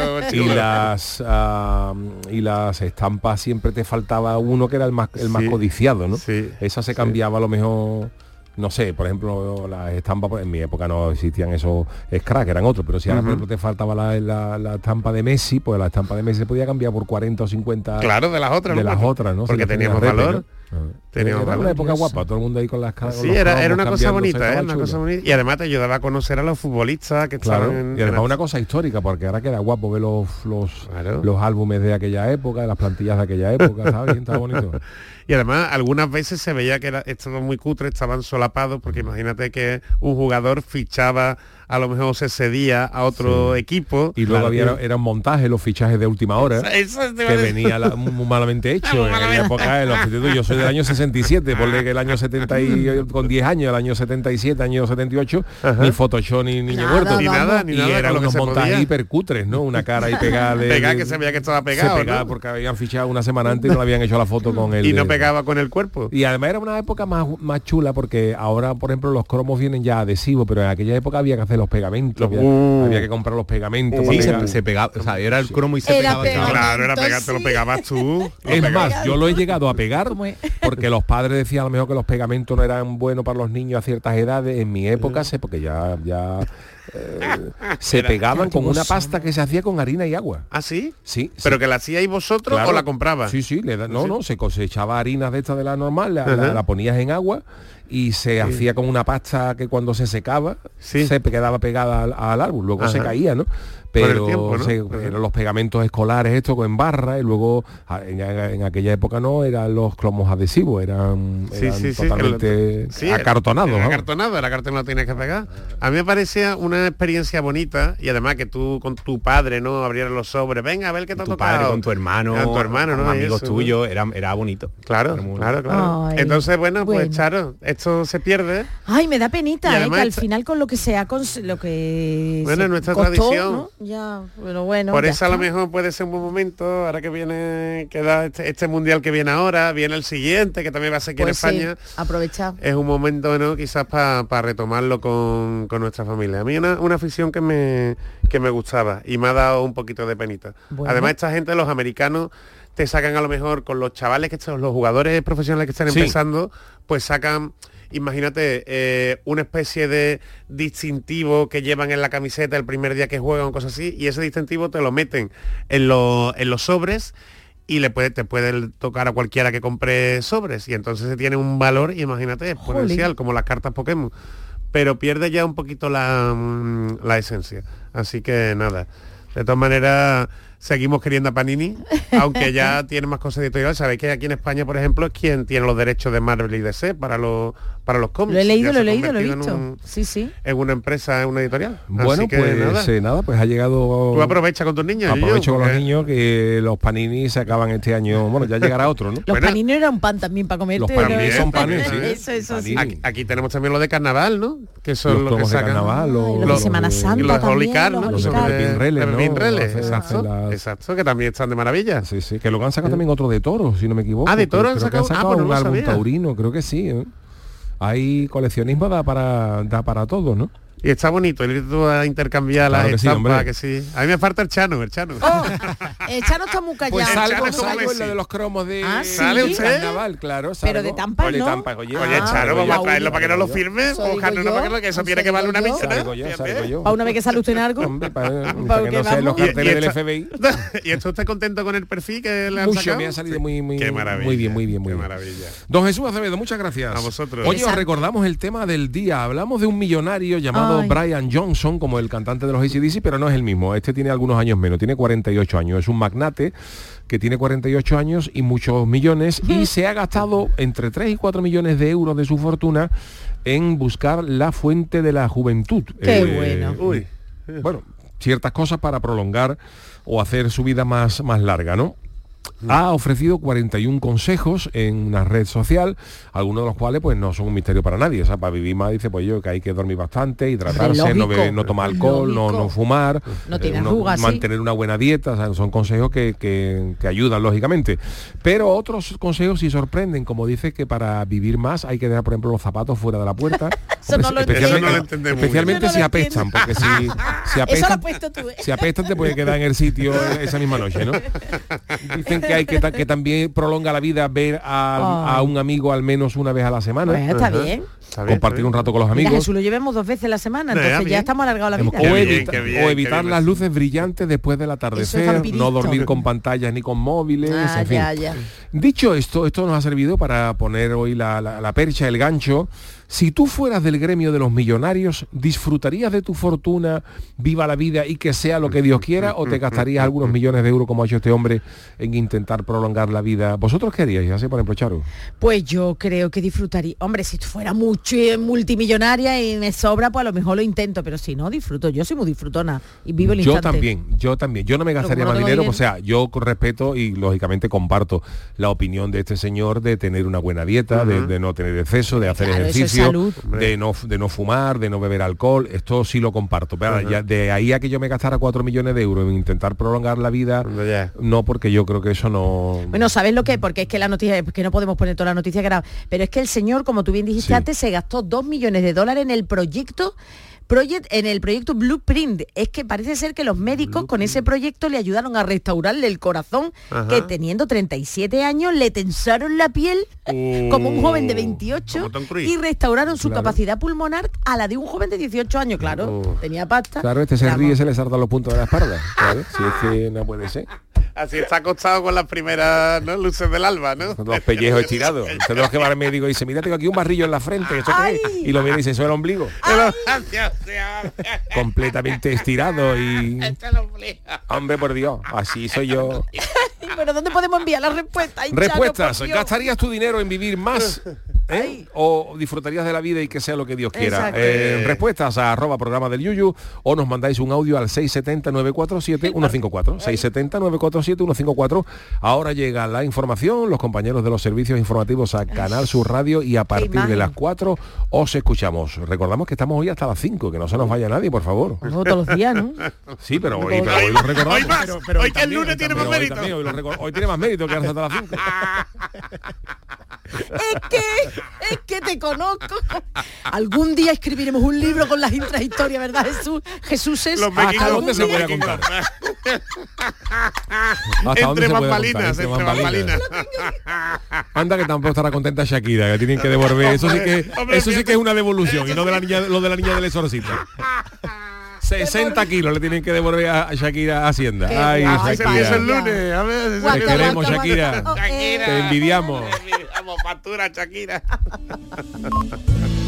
Y las estampas siempre te faltaba uno que era el más codiciado, ¿no? Sí, esa se cambiaba a lo mejor... No sé, por ejemplo, las estampas, en mi época no existían esos scratch, eran otros, pero si ahora por ejemplo te faltaba la estampa de Messi, pues la estampa de Messi se podía cambiar por 40 o 50 claro, de las otras, ¿no? Porque teníamos valor. Teníamos una época guapa, todo el mundo ahí con las caras. Sí, era una cosa bonita, una cosa bonita. Y además te ayudaba a conocer a los futbolistas que estaban y además una cosa histórica, porque ahora queda guapo ver los álbumes de aquella época, de las plantillas de aquella época, ¿sabes? Está bonito. Y además algunas veces se veía que estaban muy cutres, estaban solapados, porque imagínate que un jugador fichaba, a lo mejor se cedía a otro equipo. Y luego eran montajes, los fichajes de última hora, que venía muy malamente hecho. En aquella época, yo soy del año 67, ponle que el año 70 con 10 años, el año 77, año 78, ni Photoshop ni niño muerto. Ni nada. Y eran unos montajes hipercutres, ¿no? Una cara ahí pegada. Pegada que se veía que estaba pegado, se pegaba, ¿no? Porque habían fichado una semana antes y no le habían hecho la foto con él. Y no pegaba con el cuerpo. Y además era una época más chula, porque ahora, por ejemplo, los cromos vienen ya adhesivos, pero en aquella época había que hacer los pegamentos, había que comprar los pegamentos. Sí, se pegaba, o sea, era el cromo y se pegaba. Claro, era pegar, te lo pegabas tú. Es más, yo lo he llegado a pegar porque los padres decían a lo mejor que los pegamentos no eran buenos para los niños a ciertas edades. En mi época porque ya se pegaban con una pasta que se hacía con harina y agua. ¿Ah, sí? Sí. ¿Pero que la hacíais vosotros Claro. o la comprabas? Sí, se cosechaba harina de esta de la normal, la ponías en agua y se hacía con una pasta que cuando se secaba se quedaba pegada al árbol, luego se caía, ¿no? Pero tiempo, ¿no? eran los pegamentos escolares esto con barra y luego en aquella época no eran los cromos adhesivos, eran totalmente acartonados. Era cartón lo tienes que pegar. A mí me parecía una experiencia bonita y además que tú con tu padre no abrieras los sobres, venga a ver qué te ha tocado. Padre, con tu hermano, ¿no? Con amigos Eso, tuyos, ¿no? era bonito. Claro. Ay, Entonces, pues Charo, esto se pierde. Ay, me da penita, Y además que al final con lo que sea, lo que Bueno, se nuestra costó, tradición. ¿no? Ya, pero bueno. Por ya eso a lo está. mejor puede ser un buen momento, ahora que viene, queda este mundial que viene ahora, viene el siguiente, que también va a ser aquí Pues en España. sí, aprovechar. Es un momento, ¿no? Quizás para retomarlo con nuestra familia. A mí una afición que me gustaba y me ha dado un poquito de penita. Bueno. Además, esta gente, los americanos, te sacan a lo mejor con los chavales los jugadores profesionales que están empezando, pues sacan, imagínate, una especie de distintivo que llevan en la camiseta el primer día que juegan, cosas así, y ese distintivo te lo meten en los sobres y te puede tocar a cualquiera que compre sobres, y entonces se tiene un valor, imagínate, exponencial, como las cartas Pokémon, pero pierde ya un poquito la esencia. Así que nada, de todas maneras seguimos queriendo a Panini, aunque ya tiene más cosas editoriales. Sabéis que aquí en España, por ejemplo, es quien tiene los derechos de Marvel y DC para los cómics. Lo he leído, Ya lo se ha he visto. convertido Sí. en una empresa, en una editorial. Bueno, Así que pues pues ha llegado. Tú aprovecha con tus niños. Aprovecho con los niños que los Panini se acaban este año. Bueno, ya llegará otro, ¿no? Los paninos eran un pan también para comerte. Los Panini son panes, sí. Eso sí. Aquí tenemos también los de carnaval, ¿no? Que son los que cromos de sacan. carnaval, los de Semana Santa y los también, Holy Card, ¿no? los Los Holy Card. Pepinreles, ¿no? Pepinreles, Hace exacto, que también están de maravilla. Sí, que luego han sacado también otro de toros, si no me equivoco. De toros Creo que han sacado un álbum taurino, creo que sí. Hay coleccionismo, da para todo, ¿no? Y está bonito el ir tú a intercambiar Claro las que sí, estampas, hombre. que sí. A mí me falta el Chano. El Chano está muy callado. Pues salgo Messi. en lo de los cromos de ¿sí? ¿Sale usted? carnaval, claro. Pero de Tampa, Oye, ¿no? Tampa, oye, Chano, vamos a traerlo para que no lo firme. Eso digo Ojalá yo, no, que eso eso tiene que digo valer una yo. millonada. Salgo yo. Para una vez que sale usted en algo. Hombre, para Porque que no sean los vamos. carteles del esta- FBI. ¿Y esto está contento con el perfil que le han Mucho, sacado? me ha salido muy Qué maravilla, muy bien. qué maravilla. Don Jesús Acevedo, muchas gracias. A vosotros. Oye, os Exacto. recordamos el tema del día. Hablamos de un millonario llamado Ay. Brian Johnson, como el cantante de los AC/DC, pero no es el mismo. Este tiene algunos años menos, tiene 48 años. Es un magnate que tiene 48 años y muchos millones y se ha gastado entre 3 y 4 millones de euros de su fortuna en buscar la fuente de la juventud. Qué bueno. Uy. Bueno, ciertas cosas para prolongar o hacer su vida más larga, ¿no? Ha ofrecido 41 consejos en una red social, algunos de los cuales pues no son un misterio para nadie. O sea, para vivir más dice pues yo que hay que dormir bastante, hidratarse, no tomar alcohol, no fumar, No tiene arrugas, sí. mantener una buena dieta. O sea, son consejos que ayudan lógicamente. Pero otros consejos sí sorprenden, como dice que para vivir más hay que dejar, por ejemplo, los zapatos fuera de la puerta. Eso no lo entiendo. Eso no lo entendemos. Especialmente Yo no si lo apestan, porque si Eso lo apestan, has puesto tú. si apestan te puede quedar en el sitio esa misma noche, ¿no? Dicen que hay que también prolonga la vida ver a un amigo al menos una vez a la semana. Pues está bien. Compartir un rato con los Mira, amigos. Jesús, lo llevemos 2 veces a la semana, entonces bien. ya estamos alargados la vida. O evitar las luces brillantes después del atardecer, rapidito. no dormir con pantallas ni con móviles, en fin. Ya. Dicho esto nos ha servido para poner hoy la percha, el gancho. Si tú fueras del gremio de los millonarios, ¿disfrutarías de tu fortuna, viva la vida y que sea lo que Dios quiera, o te gastarías algunos millones de euros como ha hecho este hombre en intentar prolongar la vida? ¿Vosotros qué haríais? Así, por ejemplo, Charo. Pues yo creo que disfrutaría. Hombre, si fuera mucho multimillonaria y me sobra, pues a lo mejor lo intento, pero si no, disfruto. Yo soy muy disfrutona y vivo el instante. Yo también. Yo no me gastaría como no más tengo dinero, dinero. o sea, yo respeto y lógicamente comparto la opinión de este señor de tener una buena dieta, de no tener exceso, de hacer Claro, eso es ejercicio, salud. de no fumar, de no beber alcohol. Esto sí lo comparto. Pero ya de ahí a que yo me gastara 4 millones de euros en intentar prolongar la vida, no, porque yo creo que eso no... Bueno, ¿sabes lo que? Porque es que la noticia, porque no podemos poner toda la noticia grabada, pero es que el señor, como tú bien dijiste Sí. antes, se gastó $2 millones en el proyecto en el proyecto Blueprint. Es que parece ser que los médicos con ese proyecto le ayudaron a restaurarle el corazón, que teniendo 37 años le tensaron la piel como un joven de 28 y restauraron su capacidad pulmonar a la de un joven de 18 años. Claro, tenía pasta. Claro, este se ríe y se le saltan los puntos de la espalda. Claro, si es que no puede ser. Así está acostado con las primeras, ¿no?, luces del alba, ¿no? Con los pellejos estirados. Usted de los que va al médico y dice, mira, tengo aquí un barrillo en la frente, ¿eso qué es? Y lo mira y dice, eso es el ombligo. Completamente estirado y... Hombre, por Dios, así soy yo. Pero ¿dónde podemos enviar las respuestas? Respuestas. ¿Gastarías tu dinero en vivir más? ¿O disfrutarías de la vida y que sea lo que Dios quiera? Respuestas a @programa del Yuyu, o nos mandáis un audio al 670-947-154. 670-947-154. Ahora llega la información, los compañeros de los servicios informativos a Canal Sur Radio, y a partir de las 4 os escuchamos. Recordamos que estamos hoy hasta las 5, que no se nos vaya nadie, por favor. No, todos los días, ¿no? Sí, pero hoy lo recordamos. Hoy más, pero hoy que el lunes tiene más mérito. Hoy tiene más mérito que hasta las 5. Es que te conozco. Algún día escribiremos un libro con las intrahistorias, ¿verdad, Jesús? Jesús es... ¿Hasta dónde se puede contar? Entre bambalinas, entre bambalinas. Anda, que tampoco estará contenta Shakira, que tienen que devolver. Eso sí que es una devolución, y no de la niña, lo de la niña del exorcista. 60 kilos le tienen que devolver a Shakira a Hacienda. Ay, Shakira. El lunes. A ver, te queremos, Shakira. Te envidiamos. Factura, Shakira.